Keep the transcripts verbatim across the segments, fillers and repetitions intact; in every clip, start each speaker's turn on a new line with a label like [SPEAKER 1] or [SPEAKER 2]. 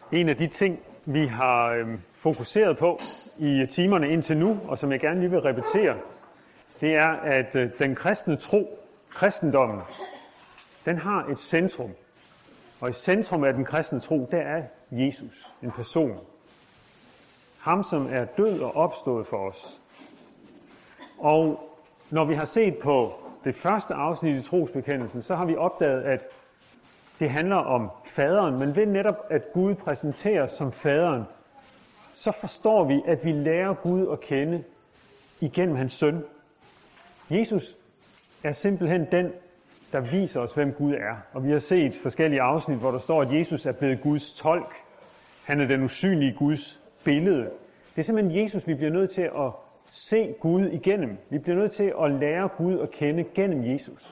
[SPEAKER 1] En af de ting, vi har øh, fokuseret på i timerne indtil nu, og som jeg gerne lige vil repetere, det er, at øh, den kristne tro, kristendommen, den har et centrum. Og i centrum af den kristne tro, der er Jesus, en person. Ham, som er død og opstået for os. Og når vi har set på det første afsnit i trosbekendelsen, så har vi opdaget, at det handler om faderen, men ved netop, at Gud præsenteres som faderen, så forstår vi, at vi lærer Gud at kende igennem hans søn. Jesus er simpelthen den, der viser os, hvem Gud er. Og vi har set forskellige afsnit, hvor der står, at Jesus er blevet Guds tolk. Han er den usynlige Guds billede. Det er simpelthen Jesus, vi bliver nødt til at se Gud igennem. Vi bliver nødt til at lære Gud at kende gennem Jesus.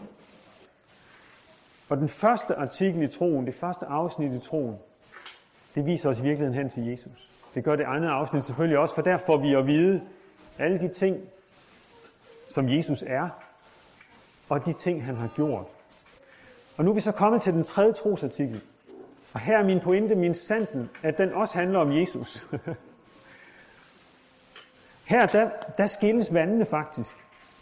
[SPEAKER 1] Og den første artikel i troen, det første afsnit i troen, det viser os i virkeligheden hen til Jesus. Det gør det andet afsnit selvfølgelig også, for der får vi at vide alle de ting, som Jesus er, og de ting, han har gjort. Og nu er vi så kommet til den tredje trosartikel. Og her er min pointe, min sanden, at den også handler om Jesus. Her, der, der skilles vandene faktisk.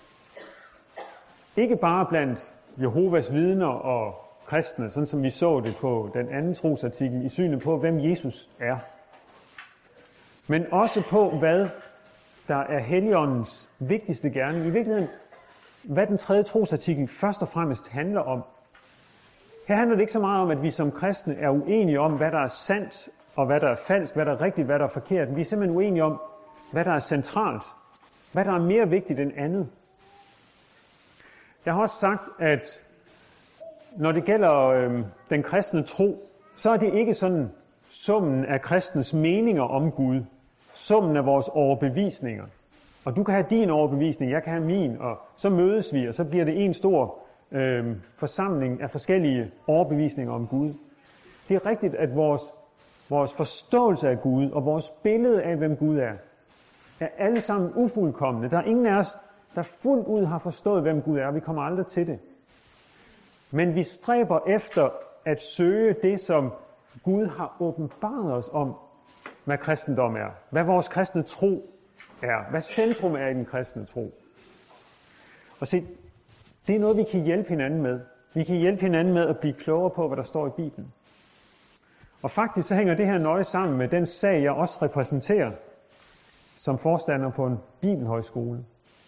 [SPEAKER 1] Ikke bare blandt Jehovas vidner og kristne, sådan som vi så det på den anden trosartikel, i synet på, hvem Jesus er. Men også på, hvad der er Helligåndens vigtigste gerning. I virkeligheden, hvad den tredje trosartikel først og fremmest handler om. Her handler det ikke så meget om, at vi som kristne er uenige om, hvad der er sandt, og hvad der er falsk, hvad der er rigtigt, hvad der er forkert. Vi er simpelthen uenige om, hvad der er centralt, hvad der er mere vigtigt end andet. Jeg har også sagt, at når det gælder øh, den kristne tro, så er det ikke sådan summen af kristnes meninger om Gud, summen af vores overbevisninger. Og du kan have din overbevisning, jeg kan have min, og så mødes vi, og så bliver det en stor øh, forsamling af forskellige overbevisninger om Gud. Det er rigtigt, at vores, vores forståelse af Gud og vores billede af, hvem Gud er, er alle sammen ufuldkomne. Der er ingen af os, der fuldt ud har forstået, hvem Gud er. Vi kommer aldrig til det. Men vi stræber efter at søge det, som Gud har åbenbaret os om, hvad kristendom er. Hvad vores kristne tro er. Hvad centrum er i den kristne tro. Og se, det er noget, vi kan hjælpe hinanden med. Vi kan hjælpe hinanden med at blive klogere på, hvad der står i Bibelen. Og faktisk så hænger det her nøje sammen med den sag, jeg også repræsenterer som forstander på en bibelhøjskole.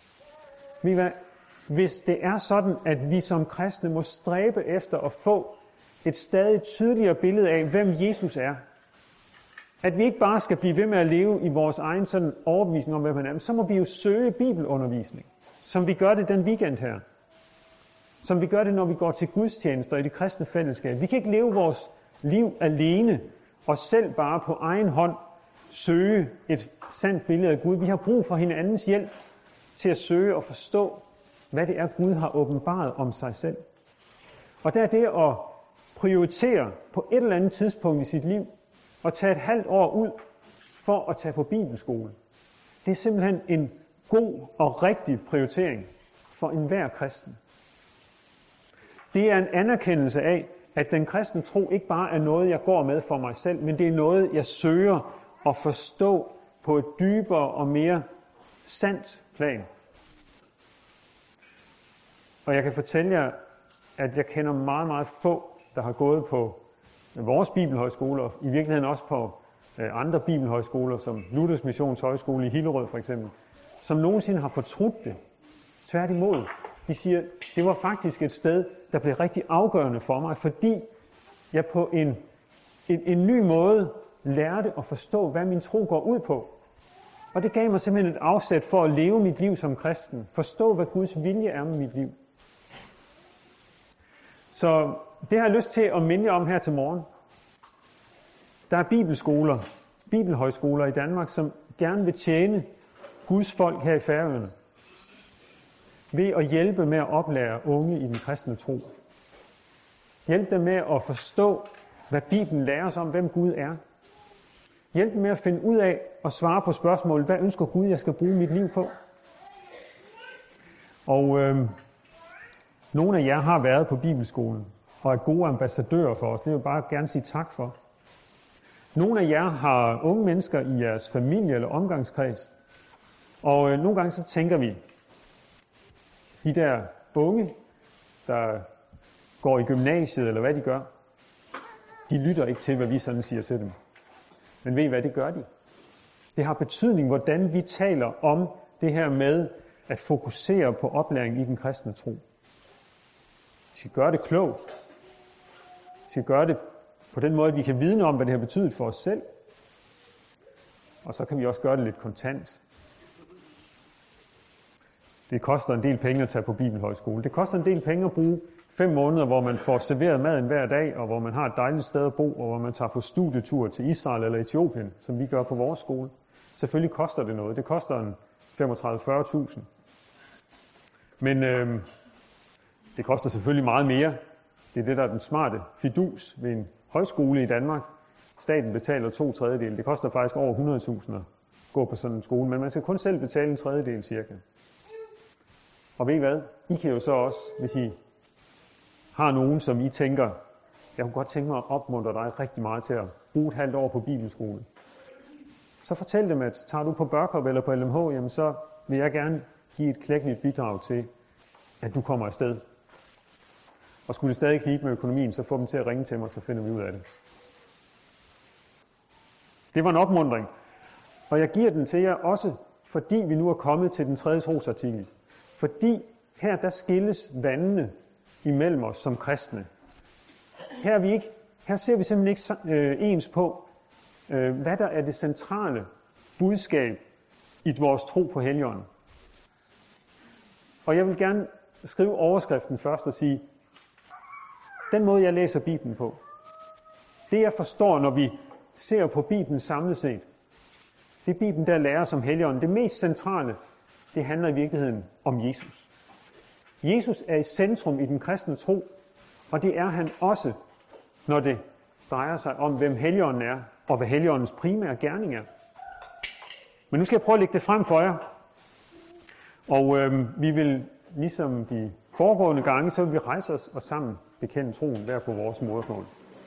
[SPEAKER 1] Hvis det er sådan, at vi som kristne må stræbe efter at få et stadig tydeligere billede af, hvem Jesus er, at vi ikke bare skal blive ved med at leve i vores egen sådan overbevisning om, hvem han er, så må vi jo søge bibelundervisning, som vi gør det den weekend her. Som vi gør det, når vi går til gudstjenester i det kristne fællesskab. Vi kan ikke leve vores liv alene og selv bare på egen hånd søge et sandt billede af Gud. Vi har brug for hinandens hjælp til at søge og forstå, hvad det er, Gud har åbenbaret om sig selv. Og der er det at prioritere på et eller andet tidspunkt i sit liv og tage et halvt år ud for at tage på bibelskole. Det er simpelthen en god og rigtig prioritering for enhver kristen. Det er en anerkendelse af, at den kristne tro ikke bare er noget, jeg går med for mig selv, men det er noget, jeg søger at forstå på et dybere og mere sandt plan. Og jeg kan fortælle jer, at jeg kender meget, meget få, der har gået på vores bibelhøjskoler, og i virkeligheden også på andre bibelhøjskoler, som Luthers Missionshøjskole i Hillerød for eksempel, som nogensinde har fortrudt det. Tværtimod. De siger, det var faktisk et sted, der blev rigtig afgørende for mig, fordi jeg på en, en, en ny måde lærte at forstå, hvad min tro går ud på. Og det gav mig simpelthen et afsæt for at leve mit liv som kristen. Forstå, hvad Guds vilje er med mit liv. Så det har jeg lyst til at minde jer om her til morgen. Der er bibelskoler, bibelhøjskoler i Danmark, som gerne vil tjene Guds folk her i Færøerne ved at hjælpe med at oplære unge i den kristne tro. Hjælp dem med at forstå, hvad Bibelen lærer os om, hvem Gud er. Hjælp dem med at finde ud af og svare på spørgsmålet, hvad ønsker Gud, jeg skal bruge mit liv på? Og øh, nogle af jer har været på bibelskolen og er gode ambassadører for os. Det vil jeg bare gerne sige tak for. Nogle af jer har unge mennesker i jeres familie eller omgangskreds, og øh, nogle gange så tænker vi, de der unge, der går i gymnasiet eller hvad de gør, de lytter ikke til, hvad vi sådan siger til dem. Men ved I hvad, det gør de. Det har betydning, hvordan vi taler om det her med at fokusere på oplæring i den kristne tro. Vi skal gøre det klogt. Vi skal gøre det på den måde, at vi kan vidne om, hvad det har betydet for os selv. Og så kan vi også gøre det lidt kontant. Det koster en del penge at tage på Bibelhøjskole. Det koster en del penge at bruge fem måneder, hvor man får serveret maden hver dag, og hvor man har et dejligt sted at bo, og hvor man tager på studietur til Israel eller Etiopien, som vi gør på vores skole. Selvfølgelig koster det noget. Det koster en femogtredive til fyrre tusind. Men øh, det koster selvfølgelig meget mere. Det er det, der er den smarte fidus ved en højskole i Danmark. Staten betaler to tredjedel. Det koster faktisk over hundrede tusind at gå på sådan en skole, men man skal kun selv betale en tredjedel cirka. Og ved I hvad? I kan jo så også, hvis I har nogen, som I tænker, jeg kunne godt tænke mig at opmuntre dig rigtig meget til at bruge et halvt år på bibelskole. Så fortæl dem, at tager du på Børkop eller på L M H, jamen så vil jeg gerne give et klækkeligt bidrag til, at du kommer afsted. Og skulle det stadig knibe med økonomien, så få dem til at ringe til mig, så finder vi ud af det. Det var en opmuntring. Og jeg giver den til jer også, fordi vi nu er kommet til den tredje trosartikel. Fordi her der skilles vandene imellem os som kristne. Her, er vi ikke, her ser vi simpelthen ikke øh, ens på, øh, hvad der er det centrale budskab i vores tro på Helligånden. Og jeg vil gerne skrive overskriften først og sige, den måde jeg læser Bibelen på, det jeg forstår, når vi ser på Bibelen samlet set, det er Bibelen, der lærer os om Helligånden. Det mest centrale, det handler i virkeligheden om Jesus. Jesus er i centrum i den kristne tro, og det er han også, når det drejer sig om, hvem Helligånden er, og hvad Helligåndens primære gerning er. Men nu skal jeg prøve at lægge det frem for jer. Og øh, vi vil, ligesom de foregående gange, så vil vi rejse os og sammen bekende troen hver på vores modersmål.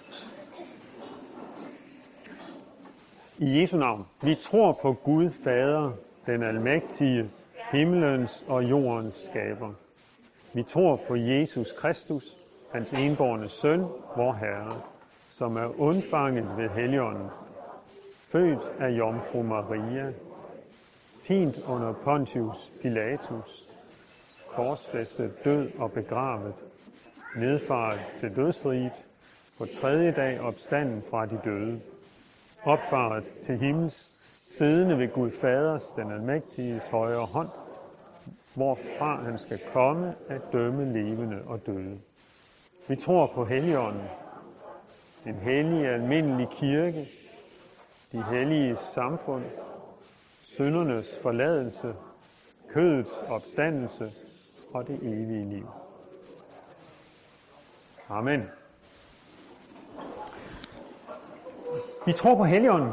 [SPEAKER 1] I Jesu navn. Vi tror på Gud Fader, den almægtige, himlens og jordens skaber. Vi tror på Jesus Kristus, hans enbårne søn, vor Herre, som er undfanget ved Helligånden, født af jomfru Maria, pint under Pontius Pilatus, korsfæstet, død og begravet, nedfaret til dødsriget, på tredje dag opstanden fra de døde, opfaret til himmels, siddende ved Gud Faders, den almægtiges højre hånd, hvorfra han skal komme at dømme levende og døde. Vi tror på Helligånden, en hellig almindelig kirke, de hellige samfund, syndernes forladelse, kødets opstandelse og det evige liv. Amen. Vi tror på Helligånden,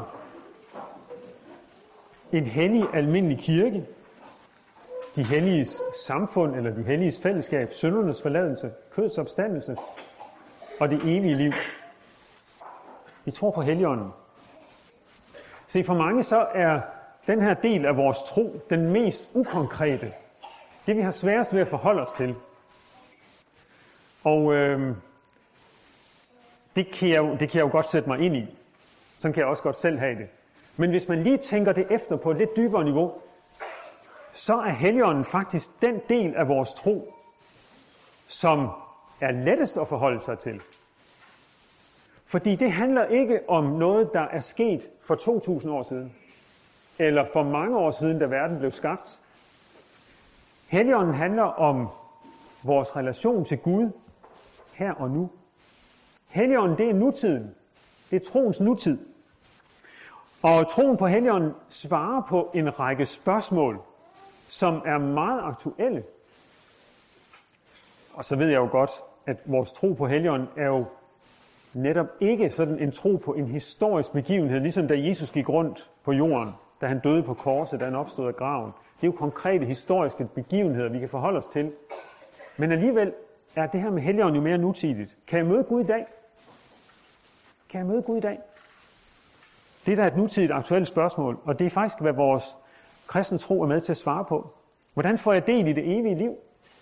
[SPEAKER 1] en hellig almindelig kirke, de helliges samfund eller de helliges fællesskab, syndernes forladelse, kødets opstandelse og det evige liv. Vi tror på Helligånden. Se, for mange så er den her del af vores tro den mest ukonkrete. Det vi har sværest ved at forholde os til. Og øh, det, kan jeg, det kan jeg jo godt sætte mig ind i. Sådan kan jeg også godt selv have det. Men hvis man lige tænker det efter på et lidt dybere niveau, så er Helligånden faktisk den del af vores tro, som er lettest at forholde sig til. Fordi det handler ikke om noget, der er sket for to tusind år siden, eller for mange år siden, da verden blev skabt. Helligånden handler om vores relation til Gud her og nu. Helligånden, det er nutiden. Det er troens nutid. Og troen på Helligånden svarer på en række spørgsmål, som er meget aktuelle. Og så ved jeg jo godt, at vores tro på Helligånden er jo netop ikke sådan en tro på en historisk begivenhed, ligesom da Jesus gik rundt på jorden, da han døde på korset, da han opstod af graven. Det er jo konkrete historiske begivenheder, vi kan forholde os til. Men alligevel er det her med Helligånden jo mere nutidigt. Kan jeg møde Gud i dag? Kan jeg møde Gud i dag? Det er da et nutidigt aktuelt spørgsmål, og det er faktisk, hvad vores kristne tro er med til at svare på. Hvordan får jeg del i det evige liv?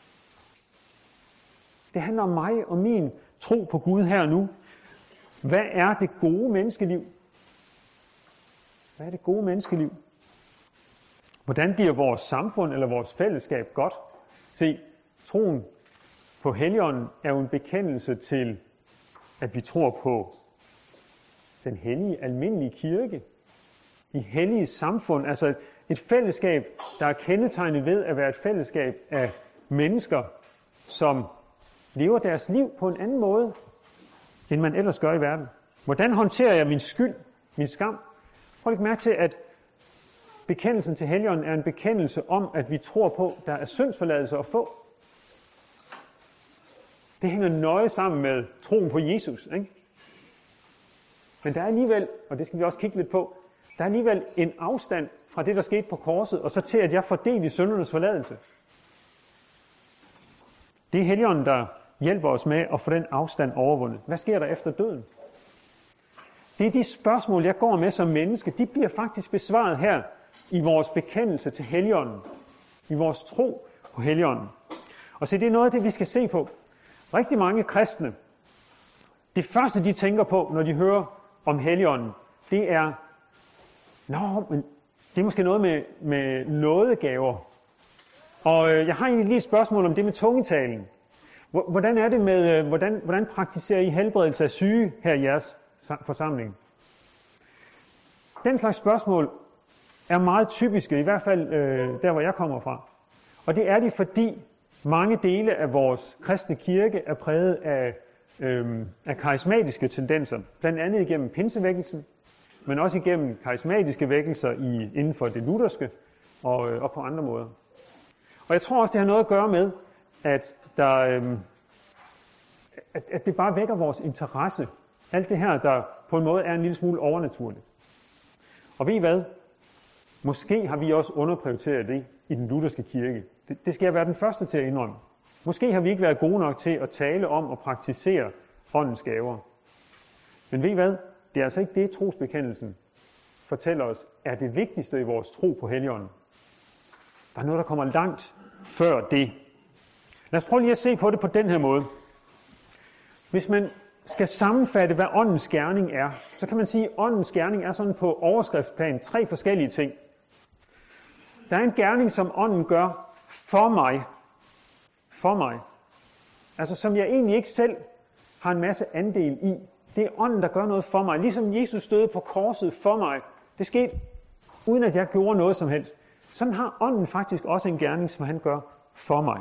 [SPEAKER 1] Det handler om mig og min tro på Gud her og nu. Hvad er det gode menneskeliv? Hvad er det gode menneskeliv? Hvordan bliver vores samfund eller vores fællesskab godt? Se, troen på Helligånden er jo en bekendelse til, at vi tror på den hellige, almindelige kirke. De hellige samfund, altså et fællesskab, der er kendetegnet ved at være et fællesskab af mennesker, som lever deres liv på en anden måde, end man ellers gør i verden. Hvordan håndterer jeg min skyld, min skam? Prøv at lægge mærke til, at bekendelsen til Helligånden er en bekendelse om, at vi tror på, at der er syndsforladelse at få. Det hænger nøje sammen med troen på Jesus, ikke? Men der er alligevel, og det skal vi også kigge lidt på, der er alligevel en afstand fra det, der skete på korset, og så til, at jeg får del i syndernes forladelse. Det er Helligånden, der hjælper os med at få den afstand overvundet. Hvad sker der efter døden? Det er de spørgsmål, jeg går med som menneske, de bliver faktisk besvaret her i vores bekendelse til Helligånden, i vores tro på Helligånden. Og så det er noget af det, vi skal se på. Rigtig mange kristne, det første, de tænker på, når de hører om Helligånden, det er, nå, men det er måske noget med, med nådegaver. Og øh, jeg har egentlig lige et spørgsmål om det med tungetalen. Hvordan er det med, øh, hvordan, hvordan praktiserer I helbredelse af syge her i jeres forsamling? Den slags spørgsmål er meget typiske, i hvert fald øh, der, hvor jeg kommer fra. Og det er de, fordi mange dele af vores kristne kirke er præget af, øh, af karismatiske tendenser. Blandt andet igennem pinsevækkelsen, men også igennem karismatiske vækkelser i, inden for det lutherske og, øh, og på andre måder. Og jeg tror også, det har noget at gøre med, at, der, øh, at, at det bare vækker vores interesse. Alt det her, der på en måde er en lille smule overnaturligt. Og ved I hvad? Måske har vi også underprioriteret det i den lutherske kirke. Det, det skal jeg være den første til at indrømme. Måske har vi ikke været gode nok til at tale om og praktisere åndens gaver. Men ved I hvad? Det er altså ikke det, trosbekendelsen fortæller os, er det vigtigste i vores tro på Helligånden. Der er noget, der kommer langt før det. Lad os prøve lige at se på det på den her måde. Hvis man skal sammenfatte, hvad åndens gerning er, så kan man sige, at åndens gerning er sådan på overskriftsplan tre forskellige ting. Der er en gerning, som ånden gør for mig. For mig. Altså som jeg egentlig ikke selv har en masse andel i. Det er ånden, der gør noget for mig. Ligesom Jesus døde på korset for mig. Det skete uden at jeg gjorde noget som helst. Sådan har ånden faktisk også en gerning, som han gør for mig.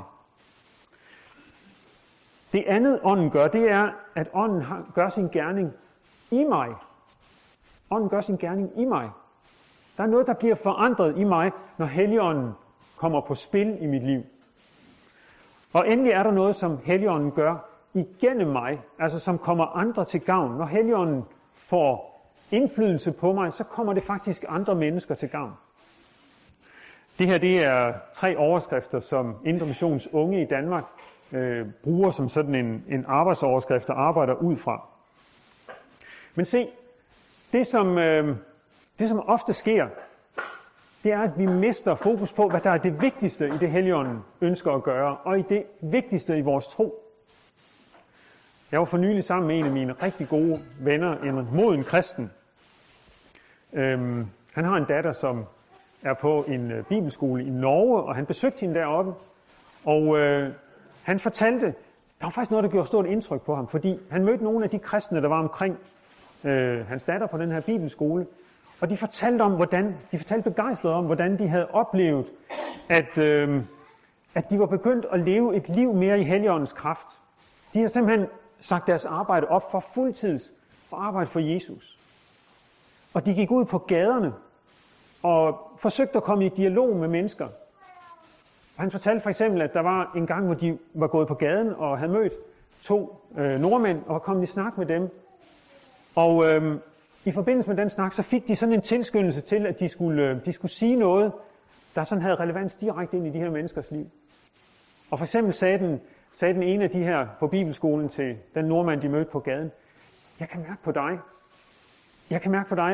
[SPEAKER 1] Det andet, ånden gør, det er, at ånden har, gør sin gerning i mig. Ånden gør sin gerning i mig. Der er noget, der bliver forandret i mig, når Helligånden kommer på spil i mit liv. Og endelig er der noget, som Helligånden gør igennem mig, altså som kommer andre til gavn. Når Helligånden får indflydelse på mig, så kommer det faktisk andre mennesker til gavn. Det her det er tre overskrifter, som Indre Missions unge i Danmark øh, bruger som sådan en, en arbejdsoverskrift og arbejder ud fra. Men se, det som, øh, det som ofte sker, det er, at vi mister fokus på, hvad der er det vigtigste i det Helligånden ønsker at gøre, og i det vigtigste i vores tro. Jeg var for nylig sammen med en af mine rigtig gode venner, en moden kristen. Øhm, han har en datter, som er på en øh, bibelskole i Norge, og han besøgte hende deroppe. Og øh, han fortalte, der var faktisk noget, der gjorde stort indtryk på ham, fordi han mødte nogle af de kristne, der var omkring øh, hans datter på den her bibelskole. Og de fortalte om, hvordan, de fortalte begejstret om, hvordan de havde oplevet, at, øh, at de var begyndt at leve et liv mere i Helligåndens kraft. De har simpelthen sagt deres arbejde op for fuldtids og arbejde for Jesus. Og de gik ud på gaderne og forsøgte at komme i dialog med mennesker. Og han fortalte for eksempel, at der var en gang, hvor de var gået på gaden og havde mødt to øh, nordmænd og var kommet i snak med dem. Og øh, i forbindelse med den snak, så fik de sådan en tilskyndelse til, at de skulle, øh, de skulle sige noget, der sådan havde relevans direkte ind i de her menneskers liv. Og for eksempel sagde den, sagde den ene af de her på bibelskolen til den nordmand, de mødte på gaden, jeg kan mærke på dig, jeg kan mærke på dig, at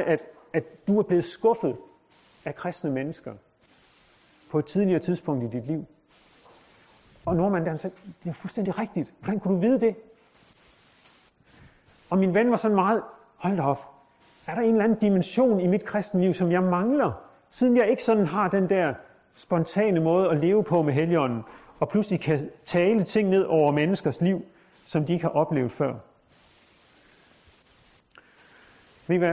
[SPEAKER 1] at du er blevet skuffet af kristne mennesker på et tidligere tidspunkt i dit liv. Og nordmanden der, han sagde, det er fuldstændig rigtigt. Hvordan kunne du vide det? Og min ven var sådan meget, hold da op, er der en eller anden dimension i mit kristenliv, som jeg mangler, siden jeg ikke sådan har den der spontane måde at leve på med Helligånden, og pludselig kan tale ting ned over menneskers liv, som de ikke har oplevet før. Ved I hvad?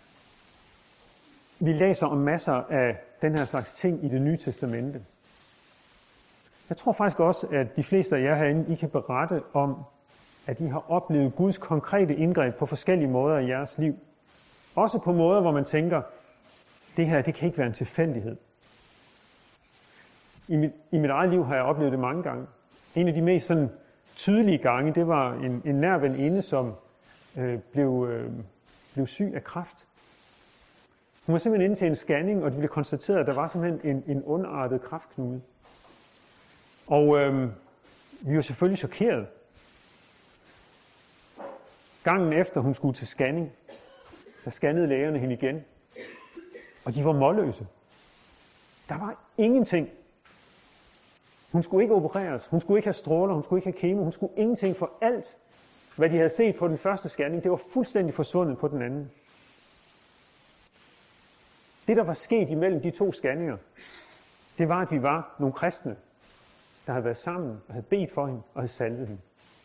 [SPEAKER 1] Vi læser om masser af den her slags ting i Det Nye Testamente. Jeg tror faktisk også, at de fleste af jer herinde, I kan berette om, at I har oplevet Guds konkrete indgreb på forskellige måder i jeres liv. Også på måder, hvor man tænker, det her, det kan ikke være en tilfældighed. I mit, i mit eget liv har jeg oplevet det mange gange. En af de mest sådan, tydelige gange, det var en, en nær veninde, som øh, blev, øh, blev syg af kræft. Hun var simpelthen inde til en scanning, og det blev konstateret, at der var simpelthen en, en ondartet kræftknude. Og øh, vi var selvfølgelig chokeret. Gangen efter hun skulle til scanning, der scannede lægerne hende igen. Og de var målløse. Der var ingenting. Hun skulle ikke opereres. Hun skulle ikke have stråler. Hun skulle ikke have kemo. Hun skulle ingenting, for alt, hvad de havde set på den første scanning, det var fuldstændig forsvundet på den anden. Det, der var sket imellem de to scanninger, det var, at vi var nogle kristne, der havde været sammen og havde bedt for hende og havde salvet hende.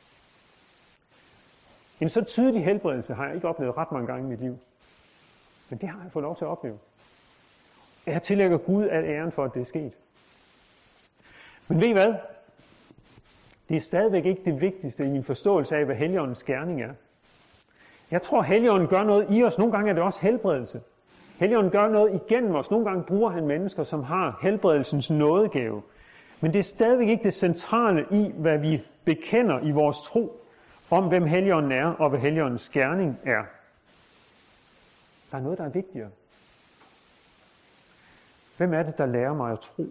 [SPEAKER 1] En så tydelig helbredelse har jeg ikke oplevet ret mange gange i mit liv. Men det har jeg fået lov til at opleve. Jeg tillægger Gud al æren for, at det er sket. Men ved I hvad? Det er stadigvæk ikke det vigtigste i min forståelse af, hvad Helligåndens gerning er. Jeg tror, Helligånden gør noget i os. Nogle gange er det også helbredelse. Helligånden gør noget igennem os. Nogle gange bruger han mennesker, som har helbredelsens nådegave. Men det er stadigvæk ikke det centrale i, hvad vi bekender i vores tro, om hvem Helligånden er, og hvad Helligåndens gerning er. Der er noget, der er vigtigere. Hvem er det, der lærer mig at tro?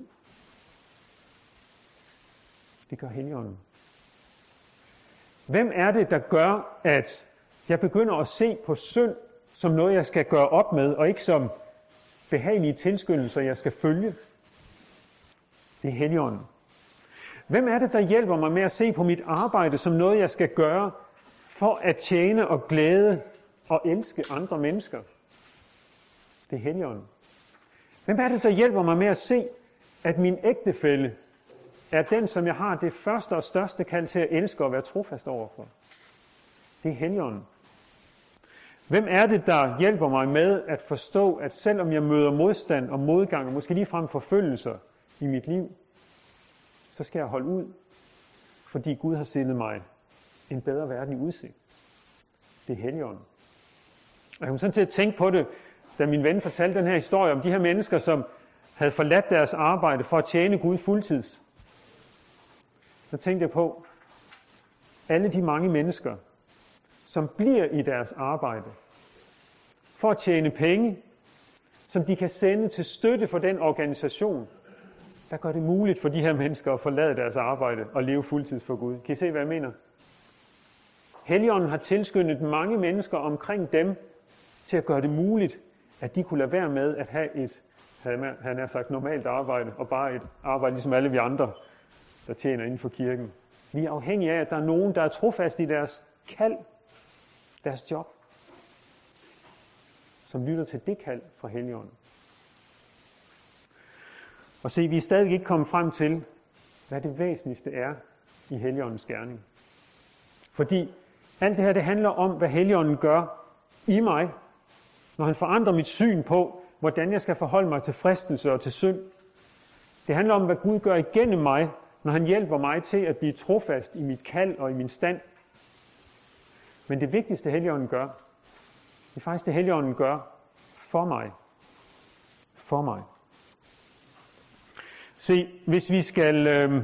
[SPEAKER 1] Det gør Helligånden. Hvem er det, der gør, at jeg begynder at se på synd som noget, jeg skal gøre op med, og ikke som behagelige tilskyndelser, jeg skal følge? Det er Helligånden. Hvem er det, der hjælper mig med at se på mit arbejde som noget, jeg skal gøre for at tjene og glæde og elske andre mennesker? Det er Helligånden. Hvem er det, der hjælper mig med at se, at min ægtefælle er den, som jeg har det første og største kald til at elske og være trofast overfor? Det er Helligånden. Hvem er det, der hjælper mig med at forstå, at selvom jeg møder modstand og modgang, og måske ligefrem forfølgelser i mit liv, så skal jeg holde ud, fordi Gud har sendt mig en bedre verden i udsigt. Det er Helligånden. Og jeg kom sådan til at tænke på det, da min ven fortalte den her historie om de her mennesker, som havde forladt deres arbejde for at tjene Gud fuldtids. Så tænkte jeg på alle de mange mennesker, som bliver i deres arbejde for at tjene penge, som de kan sende til støtte for den organisation, der gør det muligt for de her mennesker at forlade deres arbejde og leve fuldtids for Gud. Kan I se, hvad jeg mener? Helligånden har tilskyndet mange mennesker omkring dem til at gøre det muligt, at de kunne lade være med at have et, han har sagt, normalt arbejde, og bare et arbejde ligesom alle vi andre, der tjener inden for kirken. Vi er afhængige af, at der er nogen, der er trofast i deres kald, deres job, som lytter til det kald fra Helligånden. Og se, vi er stadig ikke kommet frem til, hvad det væsentligste er i Helligåndens gerning. Fordi alt det her, det handler om, hvad Helligånden gør i mig, når han forandrer mit syn på, hvordan jeg skal forholde mig til fristelse og til synd. Det handler om, hvad Gud gør igennem mig, når han hjælper mig til at blive trofast i mit kald og i min stand. Men det vigtigste, Helligånden gør, det er faktisk det, Helligånden gør for mig. For mig. Se, hvis vi skal øh,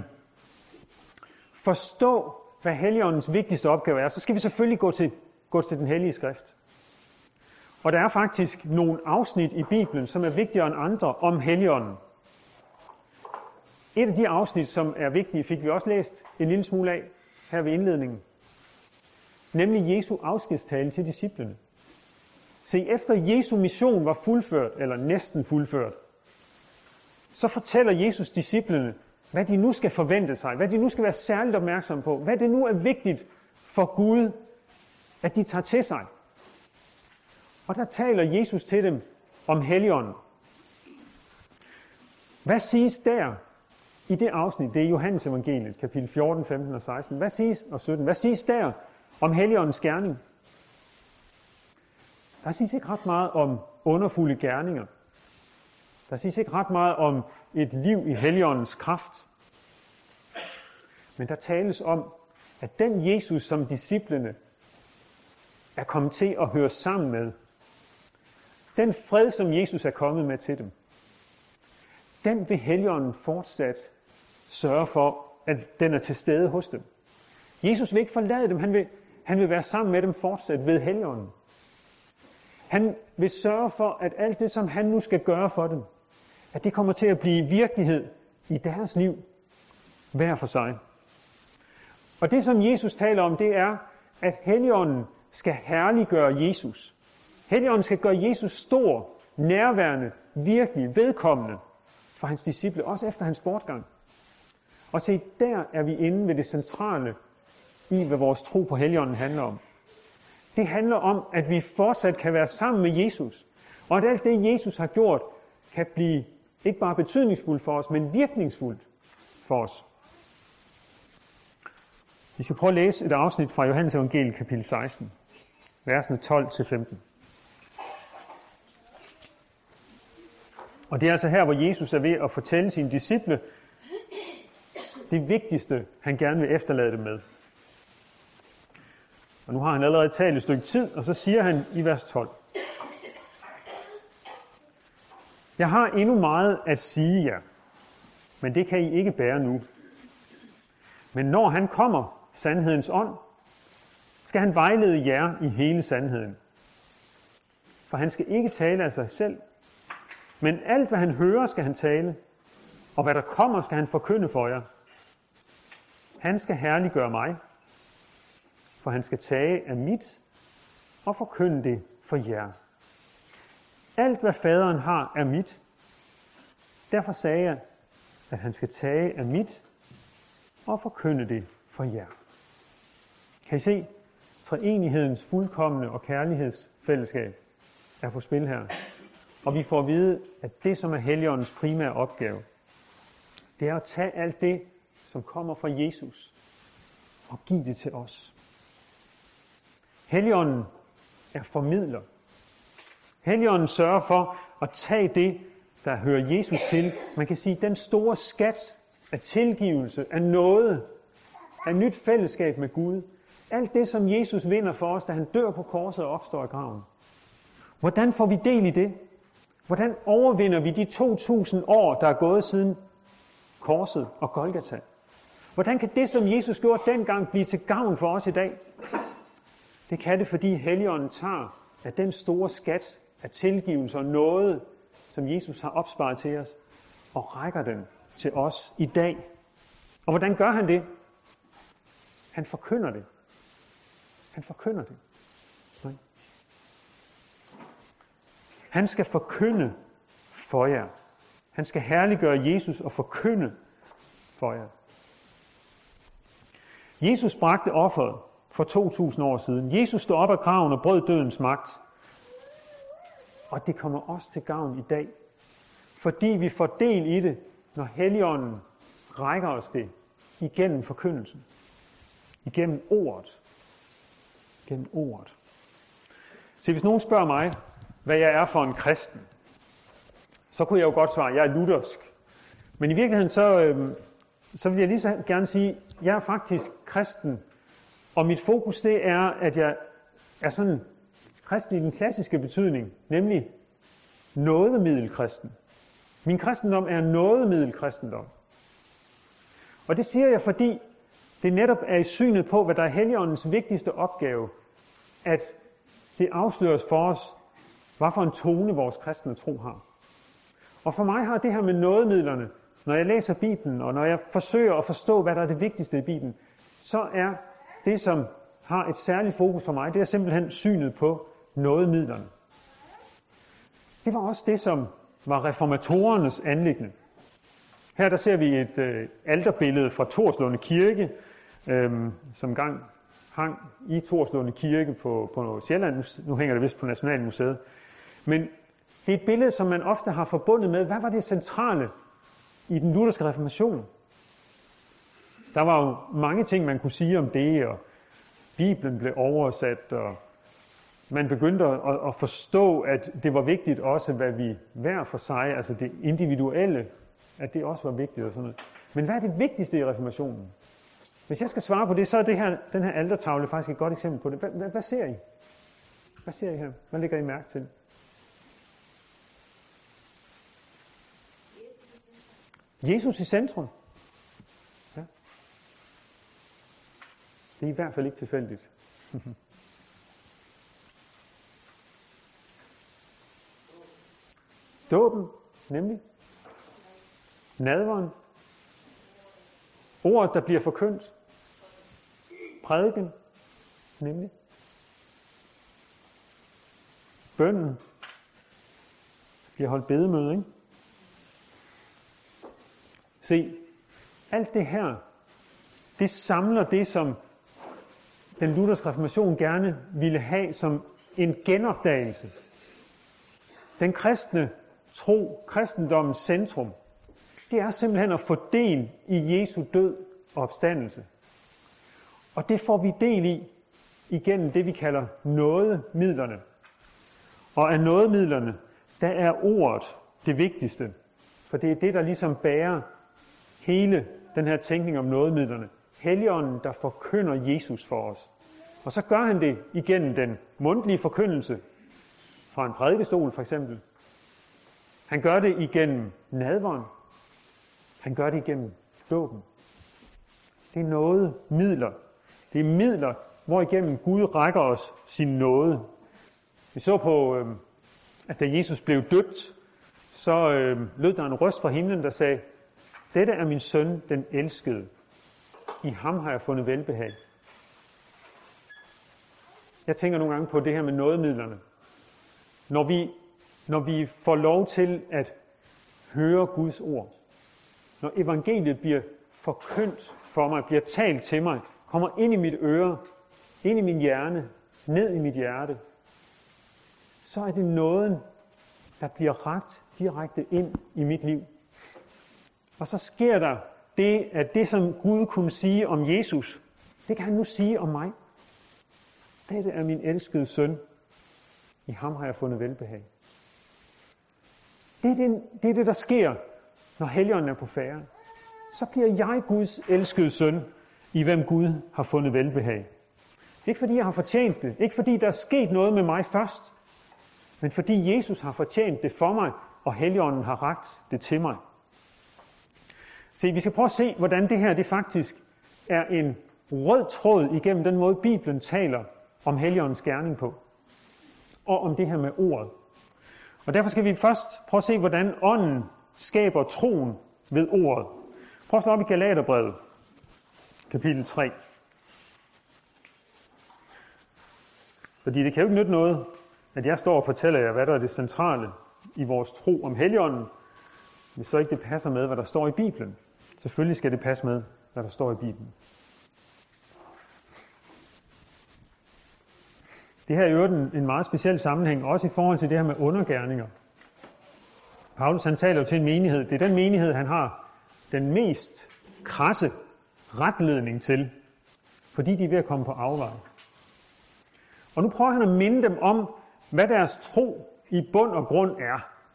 [SPEAKER 1] forstå, hvad Helligåndens vigtigste opgave er, så skal vi selvfølgelig gå til, gå til den hellige skrift. Og der er faktisk nogle afsnit i Bibelen, som er vigtigere end andre om Helligånden. Et af de afsnit, som er vigtige, fik vi også læst en lille smule af her ved indledningen. Nemlig Jesu afskedstale til disciplene. Se, efter Jesu mission var fuldført, eller næsten fuldført, så fortæller Jesus disciplene, hvad de nu skal forvente sig, hvad de nu skal være særligt opmærksomme på, hvad det nu er vigtigt for Gud, at de tager til sig. Og der taler Jesus til dem om Helligånden. Hvad siges der i det afsnit? Det er Johannes evangeliet, kapitel fjorten, femten og seksten. Hvad siges, og sytten. Hvad siges der om Helligåndens gerning? Der siges ikke ret meget om underfulde gerninger. Der siges ikke ret meget om et liv i Helligåndens kraft. Men der tales om, at den Jesus, som disciplene er kommet til at høre sammen med, den fred, som Jesus er kommet med til dem, den vil Helligånden fortsat sørge for, at den er til stede hos dem. Jesus vil ikke forlade dem, han vil, han vil være sammen med dem fortsat ved Helligånden. Han vil sørge for, at alt det, som han nu skal gøre for dem, at det kommer til at blive virkelighed i deres liv, hver for sig. Og det, som Jesus taler om, det er, at Helligånden skal herliggøre Jesus. Helligånden skal gøre Jesus stor, nærværende, virkelig, vedkommende for hans disciple, også efter hans bortgang. Og se, der er vi inde ved det centrale i, hvad vores tro på Helligånden handler om. Det handler om, at vi fortsat kan være sammen med Jesus, og at alt det, Jesus har gjort, kan blive ikke bare betydningsfuldt for os, men virkningsfuldt for os. Vi skal prøve at læse et afsnit fra Johannes evangeliet, kapitel seksten, versene tolv til femten. Og det er altså her, hvor Jesus er ved at fortælle sine disciple det vigtigste, han gerne vil efterlade dem med. Og nu har han allerede talt et stykke tid, og så siger han i vers tolv. Jeg har endnu meget at sige jer, men det kan I ikke bære nu. Men når han kommer, sandhedens ånd, skal han vejlede jer i hele sandheden. For han skal ikke tale af sig selv, men alt, hvad han hører, skal han tale, og hvad der kommer, skal han forkynde for jer. Han skal herliggøre mig, for han skal tage af mit og forkynde det for jer. Alt, hvad faderen har, er mit. Derfor sagde jeg, at han skal tage af mit og forkynde det for jer. Kan I se? Treenighedens fuldkomne og kærlighedsfællesskab er på spil her. Og vi får at vide, at det, som er Helligåndens primære opgave, det er at tage alt det, som kommer fra Jesus, og give det til os. Helligånden er formidler. Helligånden sørger for at tage det, der hører Jesus til. Man kan sige, den store skat af tilgivelse, af nåde, af nyt fællesskab med Gud. Alt det, som Jesus vinder for os, da han dør på korset og opstår i graven. Hvordan får vi del i det? Hvordan overvinder vi de to tusind år, der er gået siden korset og Golgata? Hvordan kan det, som Jesus gjorde dengang, blive til gavn for os i dag? Det kan det, fordi Helligånden tager af den store skat af tilgivelse og nåde, som Jesus har opsparet til os, og rækker den til os i dag. Og hvordan gør han det? Han forkynder det. Han forkynder det. Nej. Han skal forkynde for jer. Han skal herliggøre Jesus og forkynde for jer. Jesus bragte offeret for to tusind år siden. Jesus stod op af graven og brød dødens magt. Og det kommer også til gavn i dag. Fordi vi får del i det, når Helligånden rækker os det igennem forkyndelsen. Igennem ordet. Igennem ordet. Så hvis nogen spørger mig, hvad jeg er for en kristen, så kunne jeg jo godt svare, at jeg er luthersk. Men i virkeligheden, så, øh, så vil jeg lige så gerne sige, at jeg er faktisk kristen. Og mit fokus, det er, at jeg er sådan kristen i den klassiske betydning, nemlig nådemiddelkristen. Min kristendom er nådemiddelkristendom. Og det siger jeg, fordi det netop er i synet på, hvad der er Helligåndens vigtigste opgave, at det afsløres for os, hvad for en tone vores kristne tro har. Og for mig har det her med nådemidlerne, når jeg læser Bibelen, og når jeg forsøger at forstå, hvad der er det vigtigste i Bibelen, så er det, som har et særligt fokus for mig, det er simpelthen synet på nådemidlerne. Det var også det, som var reformatorernes anliggende. Her der ser vi et øh, alterbillede fra Torslunde Kirke, øh, som gang hang i Torslunde Kirke på, på Sjælland. Nu hænger det vist på Nationalmuseet. Men det er et billede, som man ofte har forbundet med, hvad var det centrale i den lutherske reformation? Der var jo mange ting, man kunne sige om det, og Bibelen blev oversat, og man begyndte at, at forstå, at det var vigtigt også, hvad vi hver for sig, altså det individuelle, at det også var vigtigt og sådan noget. Men hvad er det vigtigste i reformationen? Hvis jeg skal svare på det, så er det her, den her altertavle faktisk et godt eksempel på det. Hvad, hvad, hvad ser I? Hvad ser I her? Hvad lægger I mærke til? Jesus i centrum. Ja. Det er i hvert fald ikke tilfældigt. Dåben, nemlig. Nadveren. Ordet, der bliver forkyndt. Prædiken, nemlig. Bønnen. Vi har holdt bedemøde, ikke? Se, alt det her, det samler det, som den lutherske reformation gerne ville have som en genopdagelse. Den kristne tro, kristendommens centrum, det er simpelthen at få del i Jesu død og opstandelse. Og det får vi del i igennem det, vi kalder nådemidlerne. Og af nådemidlerne, der er ordet det vigtigste. For det er det, der ligesom bærer hele den her tænkning om nådemidlerne. Helligånden, der forkynder Jesus for os. Og så gør han det igennem den mundtlige forkyndelse fra en prædikestol for eksempel. Han gør det igennem nadveren. Han gør det igennem dåben. Det er nådemidler. Det er midler, hvor igennem Gud rækker os sin nåde. Vi så på, at da Jesus blev døbt, så lød der en røst fra himlen, der sagde, dette er min søn, den elskede. I ham har jeg fundet velbehag. Jeg tænker nogle gange på det her med nådemidlerne. Når vi, når vi får lov til at høre Guds ord, når evangeliet bliver forkyndt for mig, bliver talt til mig, kommer ind i mit øre, ind i min hjerne, ned i mit hjerte, så er det nåden, der bliver rakt direkte ind i mit liv. Og så sker der det, at det, som Gud kunne sige om Jesus, det kan han nu sige om mig. Dette er min elskede søn. I ham har jeg fundet velbehag. Det er det, det, er det der sker, når Helligånden er på færde. Så bliver jeg Guds elskede søn, i hvem Gud har fundet velbehag. Ikke fordi jeg har fortjent det, ikke fordi der er sket noget med mig først, men fordi Jesus har fortjent det for mig, og Helligånden har rakt det til mig. Se, vi skal prøve at se, hvordan det her det faktisk er en rød tråd igennem den måde, Bibelen taler om Helligåndens gerning på, og om det her med ordet. Og derfor skal vi først prøve at se, hvordan ånden skaber troen ved ordet. Prøv at slå op i Galaterbrevet, kapitel tre. Fordi det kan jo ikke nytte noget, at jeg står og fortæller jer, hvad der er det centrale i vores tro om Helligånden, hvis så ikke det passer med, hvad der står i Bibelen. Selvfølgelig skal det passe med, hvad der står i Bibelen. Det her er jo en meget speciel sammenhæng, også i forhold til det her med undergerninger. Paulus han taler jo til en menighed. Det er den menighed, han har den mest krasse retledning til, fordi de er ved at komme på afveje. Og nu prøver han at minde dem om, hvad deres tro i bund og grund er.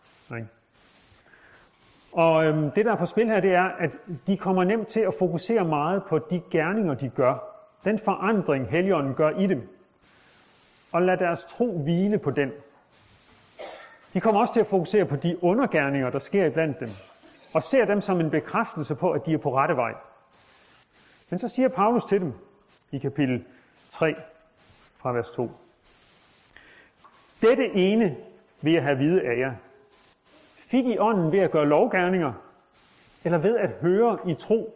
[SPEAKER 1] Og øhm, det, der er på spil her, det er, at de kommer nemt til at fokusere meget på de gerninger, de gør. Den forandring, Helligånden gør i dem. Og lad deres tro hvile på den. De kommer også til at fokusere på de undergerninger, der sker iblandt dem. Og ser dem som en bekræftelse på, at de er på rette vej. Men så siger Paulus til dem i kapitel tre fra vers to. Dette ene vil jeg have vide af jer. Fik I ånden ved at gøre lovgerninger, eller ved at høre i tro?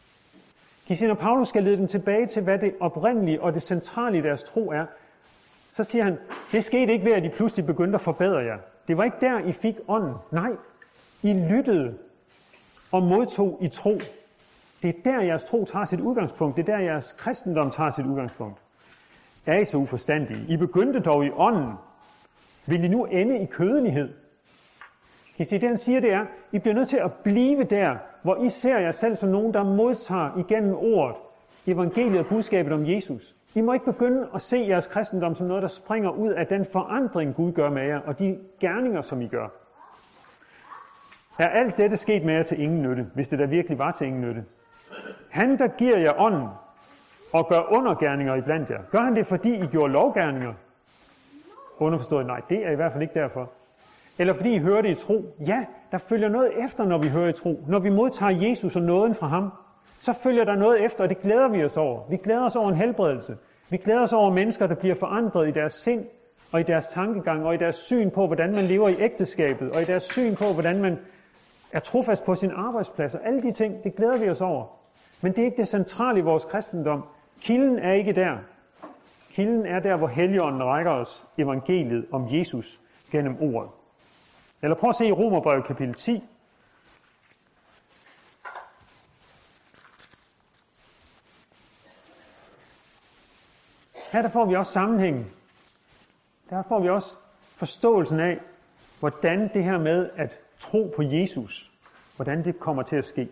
[SPEAKER 1] Når Paulus skal lede dem tilbage til, hvad det oprindelige og det centrale i deres tro er, så siger han, det skete ikke ved, at I pludselig begyndte at forbedre jer. Det var ikke der, I fik ånden. Nej, I lyttede og modtog i tro. Det er der, jeres tro tager sit udgangspunkt. Det er der, jeres kristendom tager sit udgangspunkt. Er I så uforstandige? I begyndte dog i ånden. Vil I nu ende i kødelighed? Kan I se, det han siger, det er, I bliver nødt til at blive der, hvor I ser jer selv som nogen, der modtager igennem ordet, evangeliet og budskabet om Jesus. I må ikke begynde at se jeres kristendom som noget, der springer ud af den forandring, Gud gør med jer, og de gerninger, som I gør. Er alt dette sket med jer til ingen nytte, hvis det der virkelig var til ingen nytte? Han, der giver jer ånden og gør undergerninger iblandt jer, gør han det, fordi I gjorde lovgerninger? Underforstået, nej, det er i hvert fald ikke derfor. Eller fordi I hørte i tro? Ja, der følger noget efter, når vi hører i tro. Når vi modtager Jesus og nåden fra ham, så følger der noget efter, og det glæder vi os over. Vi glæder os over en helbredelse. Vi glæder os over mennesker, der bliver forandret i deres sind, og i deres tankegang, og i deres syn på, hvordan man lever i ægteskabet, og i deres syn på, hvordan man er trofast på sin arbejdsplads. Og alle de ting, det glæder vi os over. Men det er ikke det centrale i vores kristendom. Kilden er ikke der. Kilden er der, hvor Helligånden rækker os evangeliet om Jesus gennem ordet. Eller prøv at se i Romerbrevet kapitel ti. Her der får vi også sammenhængen. Der får vi også forståelsen af, hvordan det her med at tro på Jesus, hvordan det kommer til at ske.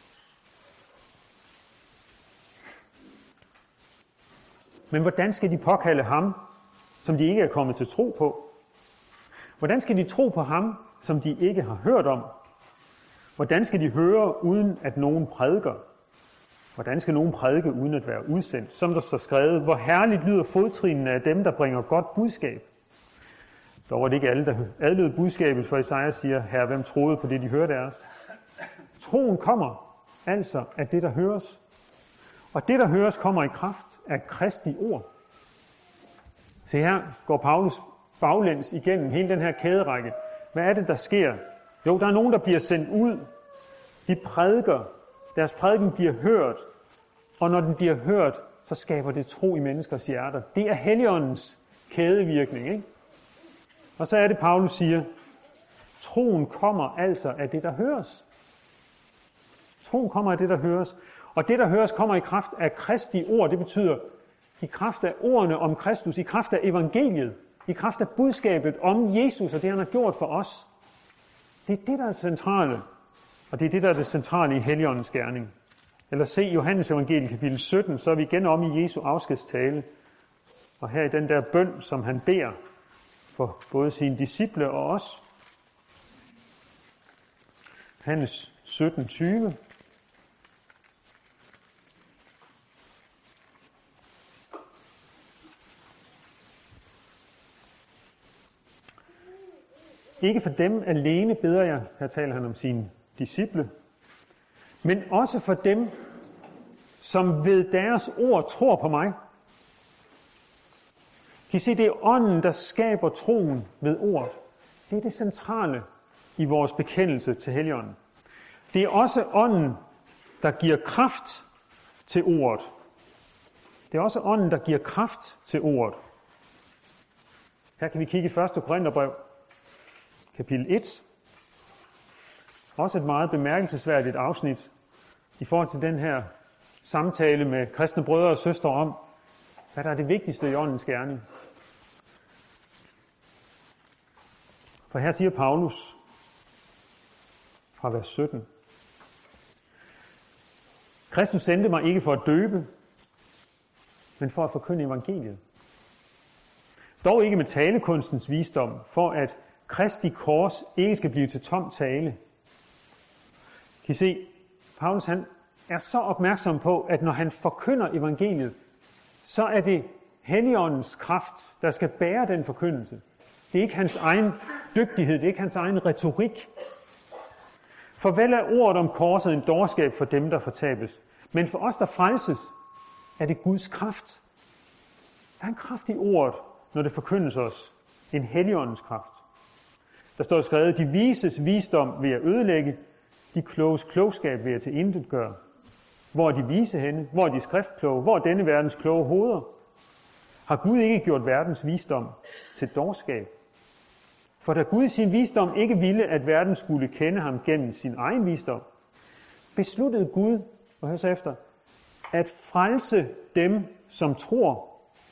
[SPEAKER 1] Men hvordan skal de påkalde ham, som de ikke er kommet til tro på? Hvordan skal de tro på ham, som de ikke har hørt om? Hvordan skal de høre, uden at nogen prædiker? Hvordan skal nogen prædike, uden at være udsendt? Som der står skrevet, hvor herligt lyder fodtrinene af dem, der bringer godt budskab. Dog var det ikke alle, der adlød budskabet, for Esajas siger, herre, hvem troede på det, de hørte af os? Troen kommer altså af det, der høres. Og det, der høres, kommer i kraft af Kristi ord. Se her går Paulus baglæns igennem hele den her kæderække. Hvad er det, der sker? Jo, der er nogen, der bliver sendt ud. De prædiker. Deres prædiken bliver hørt. Og når den bliver hørt, så skaber det tro i menneskers hjerter. Det er Helligåndens kædevirkning, ikke? Og så er det, Paulus siger, troen kommer altså af det, der høres. Troen kommer af det, der høres. Og det, der høres, kommer i kraft af Kristi ord. Det betyder i kraft af ordene om Kristus, i kraft af evangeliet, i kraft af budskabet om Jesus og det, han har gjort for os. Det er det, der er centrale. Og det er det, der er det centrale i Helligåndens gerning. Eller se Johannes evangeliet kapitel sytten, så er vi igen om i Jesu afskedstale. Og her i den der bøn, som han beder for både sine disciple og os. Johannes sytten tyve. Ikke for dem alene beder jeg, her taler han om sine disciple, men også for dem, som ved deres ord tror på mig. Kan I se, det er ånden, der skaber troen ved ordet. Det er det centrale i vores bekendelse til Helligånden. Det er også ånden, der giver kraft til ordet. Det er også ånden, der giver kraft til ordet. Her kan vi kigge i første Korintherbrev, kapitel et. Også et meget bemærkelsesværdigt afsnit i forhold til den her samtale med kristne brødre og søstre om, hvad der er det vigtigste i åndens gerning. For her siger Paulus fra vers sytten. Kristus sendte mig ikke for at døbe, men for at forkynde evangeliet. Dog ikke med talekunstens visdom, for at Kristi kors ikke skal blive til tom tale. Kan I se, Paulus han er så opmærksom på, at når han forkynder evangeliet, så er det Helligåndens kraft, der skal bære den forkyndelse. Det er ikke hans egen dygtighed, det er ikke hans egen retorik. For vel er ordet om korset en dårskab for dem, der fortabes. Men for os, der frelses, er det Guds kraft. Der er en kraft i ordet, når det forkyndes os. En Helligåndens kraft. Der står skrevet, de vises visdom vil jeg ødelægge, de kloges klogskab vil jeg til intet gøre. Hvor er de vise henne? Hvor er de skriftkloge? Hvor er denne verdens kloge hoveder? Har Gud ikke gjort verdens visdom til dårskab? For da Gud i sin visdom ikke ville, at verden skulle kende ham gennem sin egen visdom, besluttede Gud, og hør så efter, at frelse dem, som tror.